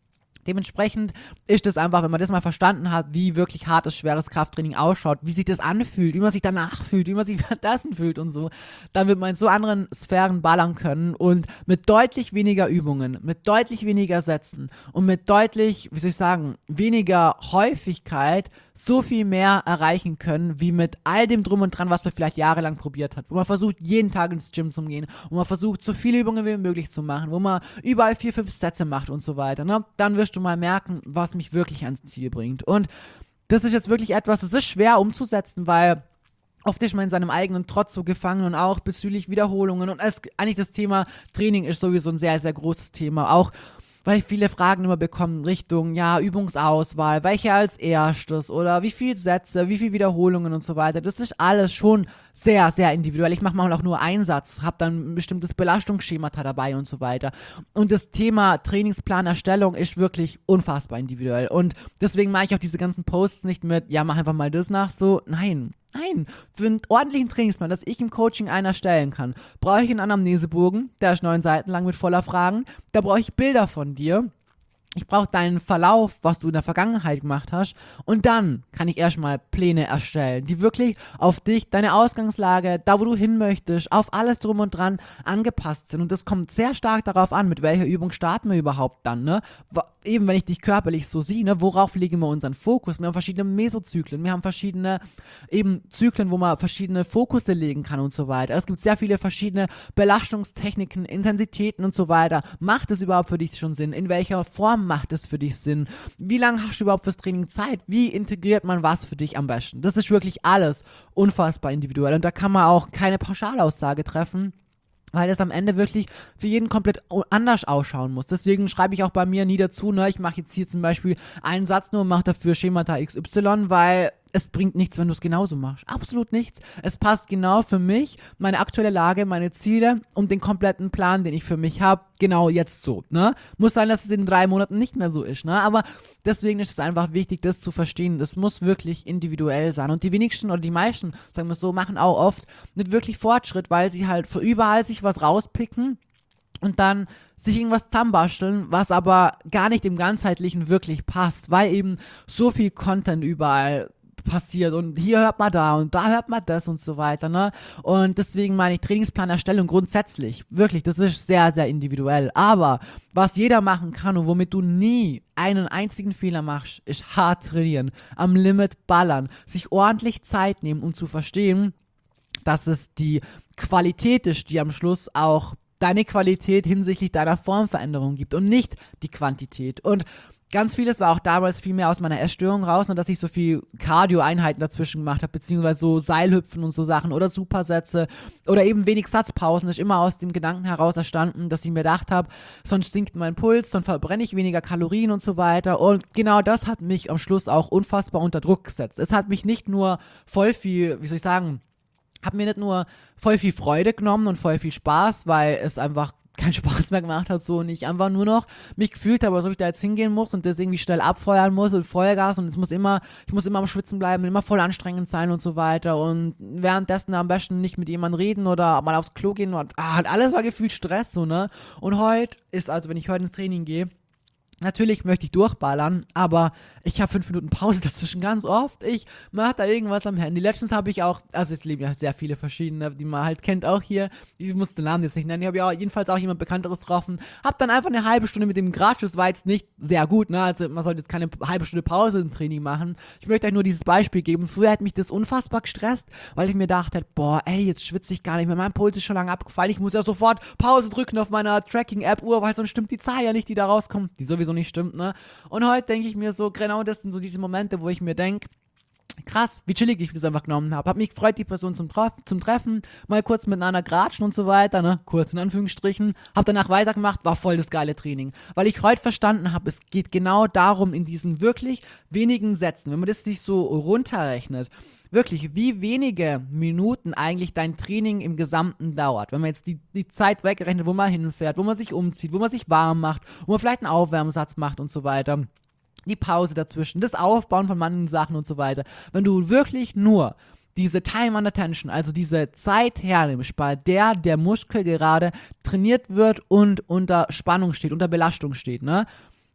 Dementsprechend ist es einfach, wenn man das mal verstanden hat, wie wirklich hartes, schweres Krafttraining ausschaut, wie sich das anfühlt, wie man sich danach fühlt, wie man sich währenddessen fühlt und so, dann wird man in so anderen Sphären ballern können und mit deutlich weniger Übungen, mit deutlich weniger Sätzen und mit deutlich, wie soll ich sagen, weniger Häufigkeit so viel mehr erreichen können, wie mit all dem Drum und Dran, was man vielleicht jahrelang probiert hat. Wo man versucht, jeden Tag ins Gym zu gehen, wo man versucht, so viele Übungen wie möglich zu machen, wo man überall vier, fünf Sätze macht und so weiter. Ne? Dann wirst du mal merken, was mich wirklich ans Ziel bringt. Und das ist jetzt wirklich etwas, das ist schwer umzusetzen, weil oft ist man in seinem eigenen Trotz so gefangen und auch bezüglich Wiederholungen und als, eigentlich das Thema Training ist sowieso ein sehr, sehr großes Thema. Auch weil ich viele Fragen immer bekomme Richtung, ja, Übungsauswahl, welche als erstes oder wie viele Sätze, wie viele Wiederholungen und so weiter. Das ist alles schon sehr, sehr individuell. Ich mache mal auch nur einen Satz, habe dann ein bestimmtes Belastungsschema dabei und so weiter. Und das Thema Trainingsplanerstellung ist wirklich unfassbar individuell. Und deswegen mache ich auch diese ganzen Posts nicht mit, ja, mach einfach mal das nach, so, nein. Nein, für einen ordentlichen Trainingsplan, das ich im Coaching einer erstellen kann, brauche ich einen Anamnesebogen, der ist neun Seiten lang mit voller Fragen, da brauche ich Bilder von dir, ich brauche deinen Verlauf, was du in der Vergangenheit gemacht hast und dann kann ich erstmal Pläne erstellen, die wirklich auf dich, deine Ausgangslage, da wo du hin möchtest, auf alles drum und dran angepasst sind und das kommt sehr stark darauf an, mit welcher Übung starten wir überhaupt dann, ne? Eben wenn ich dich körperlich so sehe, ne, worauf legen wir unseren Fokus? Wir haben verschiedene Mesozyklen, wir haben verschiedene eben Zyklen, wo man verschiedene Fokusse legen kann und so weiter. Es gibt sehr viele verschiedene Belastungstechniken, Intensitäten und so weiter. Macht es überhaupt für dich schon Sinn? In welcher Form macht es für dich Sinn? Wie lange hast du überhaupt fürs Training Zeit? Wie integriert man was für dich am besten? Das ist wirklich alles unfassbar individuell und da kann man auch keine Pauschalaussage treffen, weil das am Ende wirklich für jeden komplett anders ausschauen muss. Deswegen schreibe ich auch bei mir nie dazu, ne, ich mache jetzt hier zum Beispiel einen Satz nur und mache dafür Schemata X Y, weil es bringt nichts, wenn du es genauso machst. Absolut nichts. Es passt genau für mich, meine aktuelle Lage, meine Ziele und den kompletten Plan, den ich für mich habe, genau jetzt so, ne? Muss sein, dass es in drei Monaten nicht mehr so ist, ne? Aber deswegen ist es einfach wichtig, das zu verstehen. Das muss wirklich individuell sein. Und die wenigsten oder die meisten, sagen wir es so, machen auch oft nicht wirklich Fortschritt, weil sie halt für überall sich was rauspicken und dann sich irgendwas zusammenbasteln, was aber gar nicht dem Ganzheitlichen wirklich passt, weil eben so viel Content überall passiert und hier hört man da und da hört man das und so weiter, ne? Und deswegen meine ich Trainingsplanerstellung grundsätzlich, wirklich, das ist sehr, sehr individuell, aber was jeder machen kann und womit du nie einen einzigen Fehler machst, ist hart trainieren, am Limit ballern, sich ordentlich Zeit nehmen, um zu verstehen, dass es die Qualität ist, die am Schluss auch deine Qualität hinsichtlich deiner Formveränderung gibt und nicht die Quantität. Und ganz vieles war auch damals viel mehr aus meiner Essstörung raus, und dass ich so viel Cardio-Einheiten dazwischen gemacht habe, beziehungsweise so Seilhüpfen und so Sachen oder Supersätze oder eben wenig Satzpausen. Das ist immer aus dem Gedanken heraus entstanden, dass ich mir gedacht habe, sonst sinkt mein Puls, dann verbrenne ich weniger Kalorien und so weiter. Und genau das hat mich am Schluss auch unfassbar unter Druck gesetzt. Es hat mich nicht nur voll viel, wie soll ich sagen, hat mir nicht nur voll viel Freude genommen und voll viel Spaß, weil es einfach keinen Spaß mehr gemacht hat, so, und ich einfach nur noch mich gefühlt habe, als ob ich da jetzt hingehen muss und das irgendwie schnell abfeuern muss und Vollgas und es muss immer, ich muss immer am Schwitzen bleiben, immer voll anstrengend sein und so weiter und währenddessen am besten nicht mit jemandem reden oder mal aufs Klo gehen und ah, alles war gefühlt Stress, so, ne, und heute ist, also wenn ich heute ins Training gehe, natürlich möchte ich durchballern, aber ich habe fünf Minuten Pause dazwischen ganz oft. Ich mache da irgendwas am Handy. Letztens habe ich auch, also es leben ja sehr viele verschiedene, die man halt kennt auch hier. Ich muss den Namen jetzt nicht nennen. Ich habe ja auch, jedenfalls auch jemand Bekannteres getroffen. Habe dann einfach eine halbe Stunde mit dem geratscht. Das war jetzt nicht sehr gut, ne? Also man sollte jetzt keine halbe Stunde Pause im Training machen. Ich möchte euch nur dieses Beispiel geben. Früher hat mich das unfassbar gestresst, weil ich mir dachte, boah, ey, jetzt schwitze ich gar nicht mehr. Mein Puls ist schon lange abgefallen. Ich muss ja sofort Pause drücken auf meiner Tracking-App-Uhr, weil sonst stimmt die Zahl ja nicht, die da rauskommt. Die sowieso nicht stimmt, ne? Und heute denke ich mir so, genau das sind so diese Momente, wo ich mir denke, krass, wie chillig ich das einfach genommen habe. Hab mich gefreut, die Person zum, Tref- zum Treffen, mal kurz miteinander gratschen und so weiter, ne, kurz in Anführungsstrichen, hab danach weitergemacht, war voll das geile Training. Weil ich heute verstanden habe, es geht genau darum, in diesen wirklich wenigen Sätzen, wenn man das sich so runterrechnet, wirklich, wie wenige Minuten eigentlich dein Training im Gesamten dauert. Wenn man jetzt die, die Zeit wegrechnet, wo man hinfährt, wo man sich umzieht, wo man sich warm macht, wo man vielleicht einen Aufwärmsatz macht und so weiter. Die Pause dazwischen, das Aufbauen von manchen Sachen und so weiter. Wenn du wirklich nur diese Time and Attention, also diese Zeit hernimmst, bei der der Muskel gerade trainiert wird und unter Spannung steht, unter Belastung steht, ne?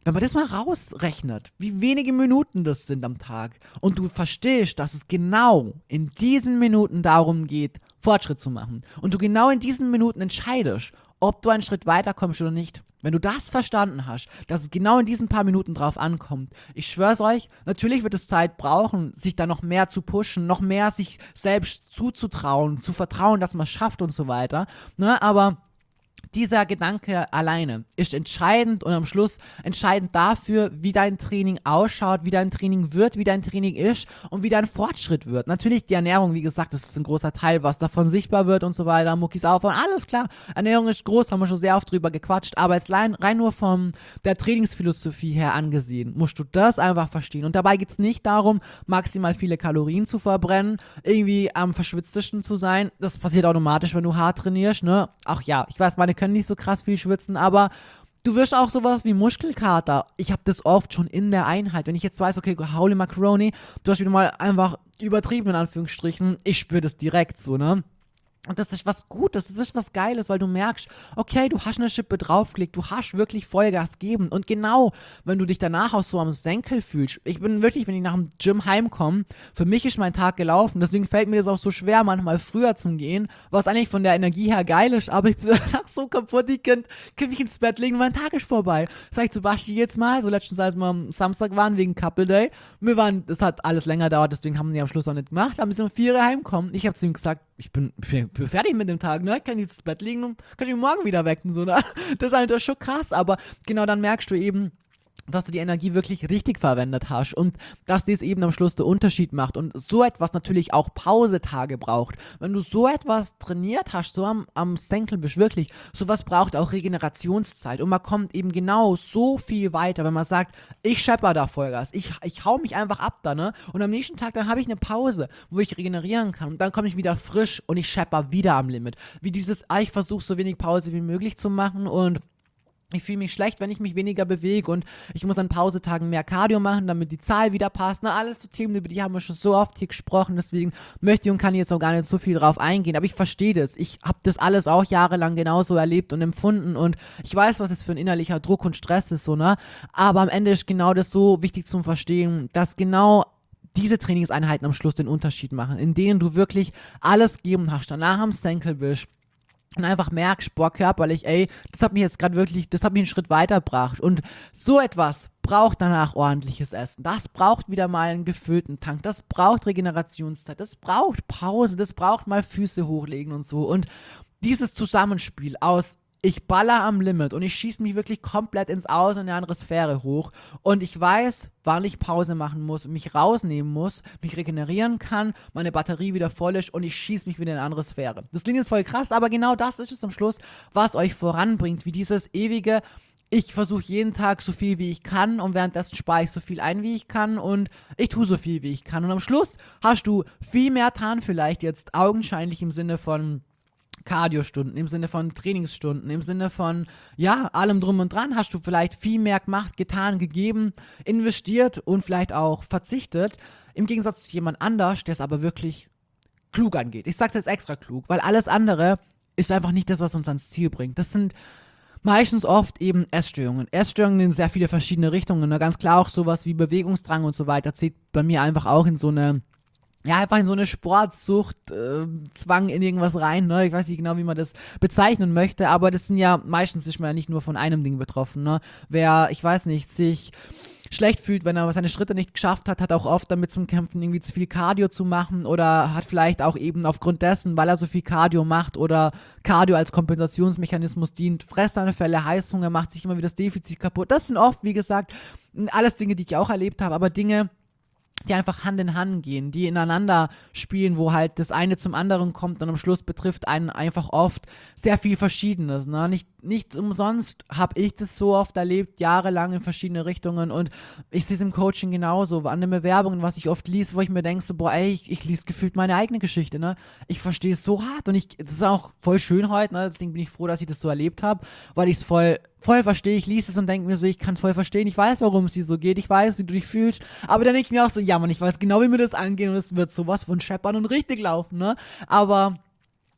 wenn man das mal rausrechnet, wie wenige Minuten das sind am Tag und du verstehst, dass es genau in diesen Minuten darum geht, Fortschritt zu machen und du genau in diesen Minuten entscheidest, ob du einen Schritt weiterkommst oder nicht. Wenn du das verstanden hast, dass es genau in diesen paar Minuten drauf ankommt, ich schwör's euch, natürlich wird es Zeit brauchen, sich da noch mehr zu pushen, noch mehr sich selbst zuzutrauen, zu vertrauen, dass man es schafft und so weiter, ne, aber dieser Gedanke alleine ist entscheidend und am Schluss entscheidend dafür, wie dein Training ausschaut, wie dein Training wird, wie dein Training ist und wie dein Fortschritt wird. Natürlich die Ernährung, wie gesagt, das ist ein großer Teil, was davon sichtbar wird und so weiter, Muckis aufbauen, alles klar. Ernährung ist groß, haben wir schon sehr oft drüber gequatscht, aber jetzt rein, rein nur von der Trainingsphilosophie her angesehen, musst du das einfach verstehen. Und dabei geht es nicht darum, maximal viele Kalorien zu verbrennen, irgendwie am verschwitztesten zu sein. Das passiert automatisch, wenn du hart trainierst, ne? Ach ja, ich weiß, meine können nicht so krass viel schwitzen, aber du wirst auch sowas wie Muskelkater. Ich habe das oft schon in der Einheit. Wenn ich jetzt weiß, okay, holy macaroni, du hast wieder mal einfach übertrieben in Anführungsstrichen, ich spüre das direkt so, ne? Und das ist was Gutes, das ist was Geiles, weil du merkst, okay, du hast eine Schippe draufgelegt, du hast wirklich Vollgas geben. Und genau, wenn du dich danach auch so am Senkel fühlst, ich bin wirklich, wenn ich nach dem Gym heimkomme, für mich ist mein Tag gelaufen, deswegen fällt mir das auch so schwer, manchmal früher zum Gehen, was eigentlich von der Energie her geil ist, aber ich bin danach so kaputt, ich kann, kann mich ins Bett legen und mein Tag ist vorbei. Sag ich zu Basti jetzt mal, so letztens, als wir am Samstag waren, wegen Couple Day, wir waren, das hat alles länger gedauert, deswegen haben wir am Schluss auch nicht gemacht, haben wir um vier Uhr heimkommen, ich habe zu ihm gesagt, ich bin, bin, bin fertig mit dem Tag, ne? Ich kann jetzt ins Bett liegen und kann ich mich morgen wieder wecken, so, ne? Das ist halt schon krass, aber genau dann merkst du eben, dass du die Energie wirklich richtig verwendet hast und dass dies eben am Schluss der Unterschied macht und so etwas natürlich auch Pausetage braucht. Wenn du so etwas trainiert hast, so am, am Senkel bist, wirklich, sowas braucht auch Regenerationszeit und man kommt eben genau so viel weiter, wenn man sagt, ich schepper da Vollgas, ich, ich hau mich einfach ab da, ne? Und am nächsten Tag, dann habe ich eine Pause, wo ich regenerieren kann und dann komme ich wieder frisch und ich schepper wieder am Limit. Wie dieses, ah, ich versuche so wenig Pause wie möglich zu machen und ich fühle mich schlecht, wenn ich mich weniger bewege und ich muss an Pausetagen mehr Cardio machen, damit die Zahl wieder passt. Na, alles so Themen, über die haben wir schon so oft hier gesprochen, deswegen möchte ich und kann jetzt auch gar nicht so viel drauf eingehen, aber ich verstehe das. Ich habe das alles auch jahrelang genauso erlebt und empfunden und ich weiß, was es für ein innerlicher Druck und Stress ist, so, ne? Aber am Ende ist genau das so wichtig zum Verstehen, dass genau diese Trainingseinheiten am Schluss den Unterschied machen, in denen du wirklich alles gegeben hast, danach am Senkel bist, und einfach merkst, boah, körperlich, ey, das hat mich jetzt gerade wirklich, das hat mich einen Schritt weitergebracht. Und so etwas braucht danach ordentliches Essen. Das braucht wieder mal einen gefüllten Tank. Das braucht Regenerationszeit. Das braucht Pause. Das braucht mal Füße hochlegen und so. Und dieses Zusammenspiel aus ich baller am Limit und ich schieße mich wirklich komplett ins Aus in eine andere Sphäre hoch und ich weiß, wann ich Pause machen muss, mich rausnehmen muss, mich regenerieren kann, meine Batterie wieder voll ist und ich schieße mich wieder in eine andere Sphäre. Das klingt jetzt voll krass, aber genau das ist es am Schluss, was euch voranbringt, wie dieses ewige, ich versuche jeden Tag so viel wie ich kann und währenddessen spare ich so viel ein wie ich kann und ich tue so viel wie ich kann und am Schluss hast du viel mehr getan vielleicht jetzt augenscheinlich im Sinne von Cardio-Stunden, im Sinne von Trainingsstunden, im Sinne von, ja, allem drum und dran hast du vielleicht viel mehr gemacht, getan, gegeben, investiert und vielleicht auch verzichtet, im Gegensatz zu jemand anders, der es aber wirklich klug angeht. Ich sag's jetzt extra klug, weil alles andere ist einfach nicht das, was uns ans Ziel bringt. Das sind meistens oft eben Essstörungen. Essstörungen in sehr viele verschiedene Richtungen. Ne? Ganz klar auch sowas wie Bewegungsdrang und so weiter zählt bei mir einfach auch in so eine ja, einfach in so eine Sportsucht, äh, Zwang in irgendwas rein, ne? Ich weiß nicht genau, wie man das bezeichnen möchte, aber das sind ja, meistens ist man ja nicht nur von einem Ding betroffen, ne? Wer, ich weiß nicht, sich schlecht fühlt, wenn er seine Schritte nicht geschafft hat, hat auch oft damit zum Kämpfen, irgendwie zu viel Cardio zu machen oder hat vielleicht auch eben aufgrund dessen, weil er so viel Cardio macht oder Cardio als Kompensationsmechanismus dient, Fressanfälle, Heißhunger, macht sich immer wieder das Defizit kaputt. Das sind oft, wie gesagt, alles Dinge, die ich auch erlebt habe, aber Dinge, die einfach Hand in Hand gehen, die ineinander spielen, wo halt das eine zum anderen kommt und am Schluss betrifft einen einfach oft sehr viel Verschiedenes. Ne? Nicht, nicht umsonst habe ich das so oft erlebt, jahrelang in verschiedene Richtungen und ich sehe es im Coaching genauso, an den Bewerbungen, was ich oft lese, wo ich mir denke, so, boah, ey, ich, ich lese gefühlt meine eigene Geschichte, ne? Ich verstehe es so hart und ich, das ist auch voll schön heute, ne? Deswegen bin ich froh, dass ich das so erlebt habe, weil ich es voll voll verstehe, ich lese es und denke mir so, ich kann es voll verstehen, ich weiß, warum es dir so geht, ich weiß, wie du dich fühlst, aber dann denke ich mir auch so, ja Mann, ich weiß genau, wie mir das angeht und es wird sowas von scheppern und richtig laufen, ne, aber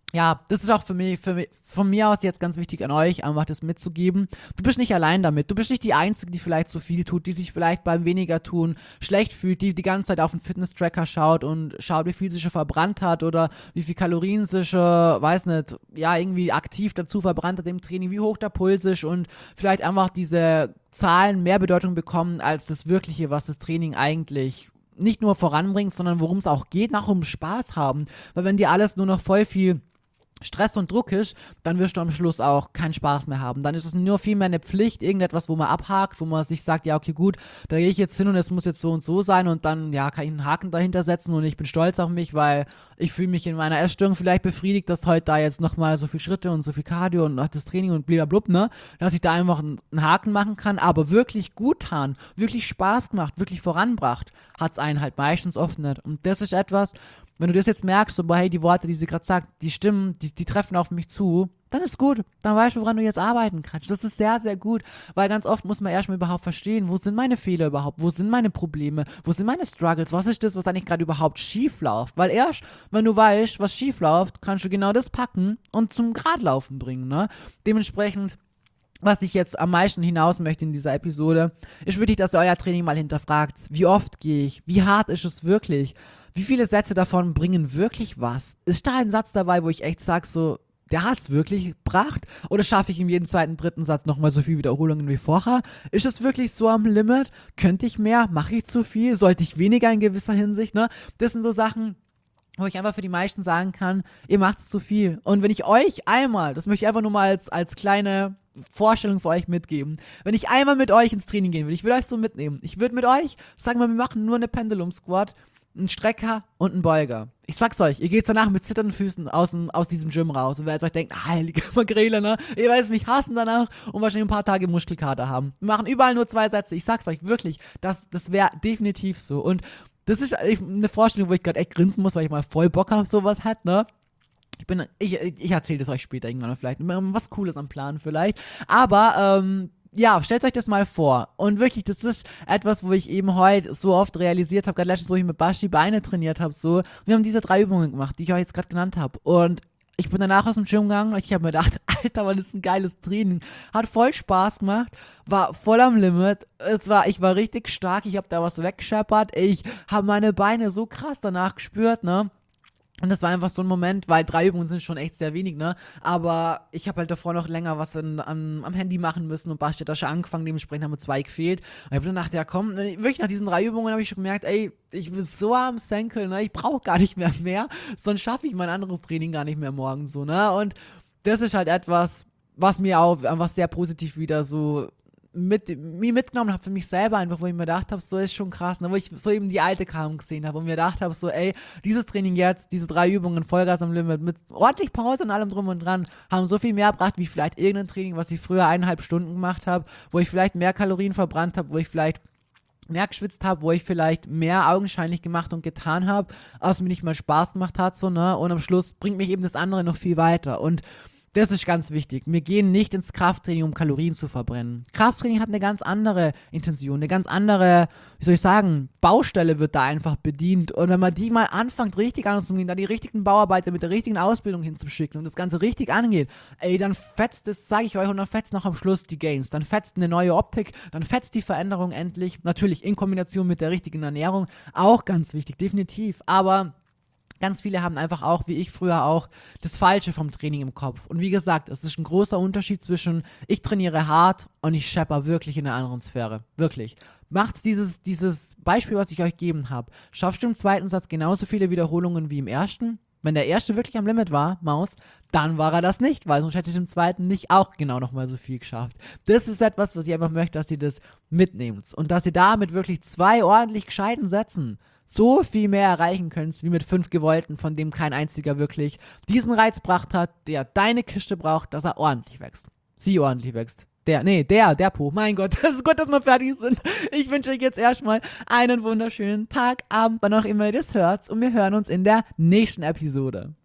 Ja, das ist auch für mich, für mich, von mir aus jetzt ganz wichtig an euch, einfach das mitzugeben. Du bist nicht allein damit. Du bist nicht die Einzige, die vielleicht zu viel tut, die sich vielleicht beim weniger tun schlecht fühlt, die die ganze Zeit auf den Fitness-Tracker schaut und schaut, wie viel sie schon verbrannt hat oder wie viel Kalorien sie schon, weiß nicht, ja, irgendwie aktiv dazu verbrannt hat im Training, wie hoch der Puls ist und vielleicht einfach diese Zahlen mehr Bedeutung bekommen als das Wirkliche, was das Training eigentlich nicht nur voranbringt, sondern worum es auch geht, nach um Spaß haben. Weil wenn dir alles nur noch voll viel Stress und Druck ist, dann wirst du am Schluss auch keinen Spaß mehr haben. Dann ist es nur viel mehr eine Pflicht, irgendetwas, wo man abhakt, wo man sich sagt, ja, okay, gut, da gehe ich jetzt hin und es muss jetzt so und so sein und dann, ja, kann ich einen Haken dahinter setzen und ich bin stolz auf mich, weil ich fühle mich in meiner Essstörung vielleicht befriedigt, dass heute da jetzt nochmal so viele Schritte und so viel Cardio und das Training und blablabla, ne, dass ich da einfach einen, einen Haken machen kann, aber wirklich gut getan, wirklich Spaß gemacht, wirklich voranbracht, hat es einen halt meistens oft nicht. Und das ist etwas, wenn du das jetzt merkst, so, boah, hey, die Worte, die sie gerade sagt, die stimmen, die, die treffen auf mich zu, dann ist gut. Dann weißt du, woran du jetzt arbeiten kannst. Das ist sehr, sehr gut, weil ganz oft muss man erstmal überhaupt verstehen, wo sind meine Fehler überhaupt, wo sind meine Probleme, wo sind meine Struggles, was ist das, was eigentlich gerade überhaupt schief läuft. Weil erst, wenn du weißt, was schief läuft, kannst du genau das packen und zum Gradlaufen bringen, ne? Dementsprechend, was ich jetzt am meisten hinaus möchte in dieser Episode, ist wirklich, dass ihr euer Training mal hinterfragt. Wie oft gehe ich? Wie hart ist es wirklich? Wie viele Sätze davon bringen wirklich was? Ist da ein Satz dabei, wo ich echt sage, so, der hat es wirklich gebracht? Oder schaffe ich in jedem zweiten, dritten Satz nochmal so viel Wiederholungen wie vorher? Ist es wirklich so am Limit? Könnte ich mehr? Mache ich zu viel? Sollte ich weniger in gewisser Hinsicht? Ne? Das sind so Sachen, wo ich einfach für die meisten sagen kann, ihr macht es zu viel. Und wenn ich euch einmal, das möchte ich einfach nur mal als, als kleine Vorstellung für euch mitgeben, wenn ich einmal mit euch ins Training gehen will, ich will euch so mitnehmen, ich würde mit euch, sagen wir, wir machen nur eine Pendulum-Squat, einen Strecker und einen Beuger. Ich sag's euch, ihr geht danach mit zitternden Füßen aus, dem, aus diesem Gym raus und werdet euch denken, heilige Makrele, ne? Ihr werdet mich hassen danach und wahrscheinlich ein paar Tage Muskelkater haben. Wir machen überall nur zwei Sätze. Ich sag's euch wirklich, das, das wäre definitiv so. Und das ist eine Vorstellung, wo ich gerade echt grinsen muss, weil ich mal voll Bock auf sowas hat, ne? Ich bin, ich, ich erzähle das euch später irgendwann vielleicht. Was Cooles am Plan vielleicht. Aber, ähm, ja, stellt euch das mal vor. Und wirklich, das ist etwas, wo ich eben heute so oft realisiert habe, gerade letztens, wo ich mit Basti Beine trainiert habe, so. Wir haben diese drei Übungen gemacht, die ich euch jetzt gerade genannt habe. Und ich bin danach aus dem Gym gegangen und ich habe mir gedacht, Alter, Mann, das ist ein geiles Training. Hat voll Spaß gemacht, war voll am Limit. Es war, ich war richtig stark, ich habe da was weggescheppert. Ich habe meine Beine so krass danach gespürt, ne? Und das war einfach so ein Moment, weil drei Übungen sind schon echt sehr wenig, ne? Aber ich habe halt davor noch länger was an, an, am Handy machen müssen und Basti hat da schon angefangen, dementsprechend haben wir zwei gefehlt. Und ich habe dann gedacht, ja komm, wirklich nach diesen drei Übungen habe ich schon gemerkt, ey, ich bin so am Senkel, ne? Ich brauche gar nicht mehr mehr, sonst schaffe ich mein anderes Training gar nicht mehr morgen so, ne? Und das ist halt etwas, was mir auch einfach sehr positiv wieder so mit, mir mitgenommen habe für mich selber einfach, wo ich mir gedacht habe, so ist schon krass, ne? Wo ich so eben die alte Kam gesehen habe und mir gedacht habe, so ey, dieses Training jetzt, diese drei Übungen, Vollgas am Limit, mit ordentlich Pause und allem drum und dran, haben so viel mehr gebracht, wie vielleicht irgendein Training, was ich früher eineinhalb Stunden gemacht habe, wo ich vielleicht mehr Kalorien verbrannt habe, wo ich vielleicht mehr geschwitzt habe, wo ich vielleicht mehr augenscheinlich gemacht und getan habe, aus mir nicht mal Spaß gemacht hat, so, ne? Und am Schluss bringt mich eben das andere noch viel weiter. Und das ist ganz wichtig. Wir gehen nicht ins Krafttraining, um Kalorien zu verbrennen. Krafttraining hat eine ganz andere Intention, eine ganz andere, wie soll ich sagen, Baustelle wird da einfach bedient. Und wenn man die mal anfängt, richtig anzugehen, da die richtigen Bauarbeiter mit der richtigen Ausbildung hinzuschicken und das Ganze richtig angeht, ey, dann fetzt, das sage ich euch, und dann fetzt noch am Schluss die Gains. Dann fetzt eine neue Optik, dann fetzt die Veränderung endlich. Natürlich in Kombination mit der richtigen Ernährung, auch ganz wichtig, definitiv. Aber ganz viele haben einfach auch, wie ich früher auch, das Falsche vom Training im Kopf. Und wie gesagt, es ist ein großer Unterschied zwischen ich trainiere hart und ich schepper wirklich in einer anderen Sphäre. Wirklich. Macht's dieses, dieses Beispiel, was ich euch gegeben habe. Schaffst du im zweiten Satz genauso viele Wiederholungen wie im ersten? Wenn der erste wirklich am Limit war, Maus, dann war er das nicht, weil sonst hätte ich im zweiten nicht auch genau nochmal so viel geschafft. Das ist etwas, was ich einfach möchte, dass ihr das mitnehmt. Und dass ihr damit wirklich zwei ordentlich gescheiten Sätzen so viel mehr erreichen könnt, wie mit fünf gewollten, von dem kein einziger wirklich diesen Reiz gebracht hat, der deine Kiste braucht, dass er ordentlich wächst. Sie ordentlich wächst. Der, nee, der, der Po. Mein Gott, das ist gut, dass wir fertig sind. Ich wünsche euch jetzt erstmal einen wunderschönen Tag, Abend, wann auch immer ihr das hört. Und wir hören uns in der nächsten Episode.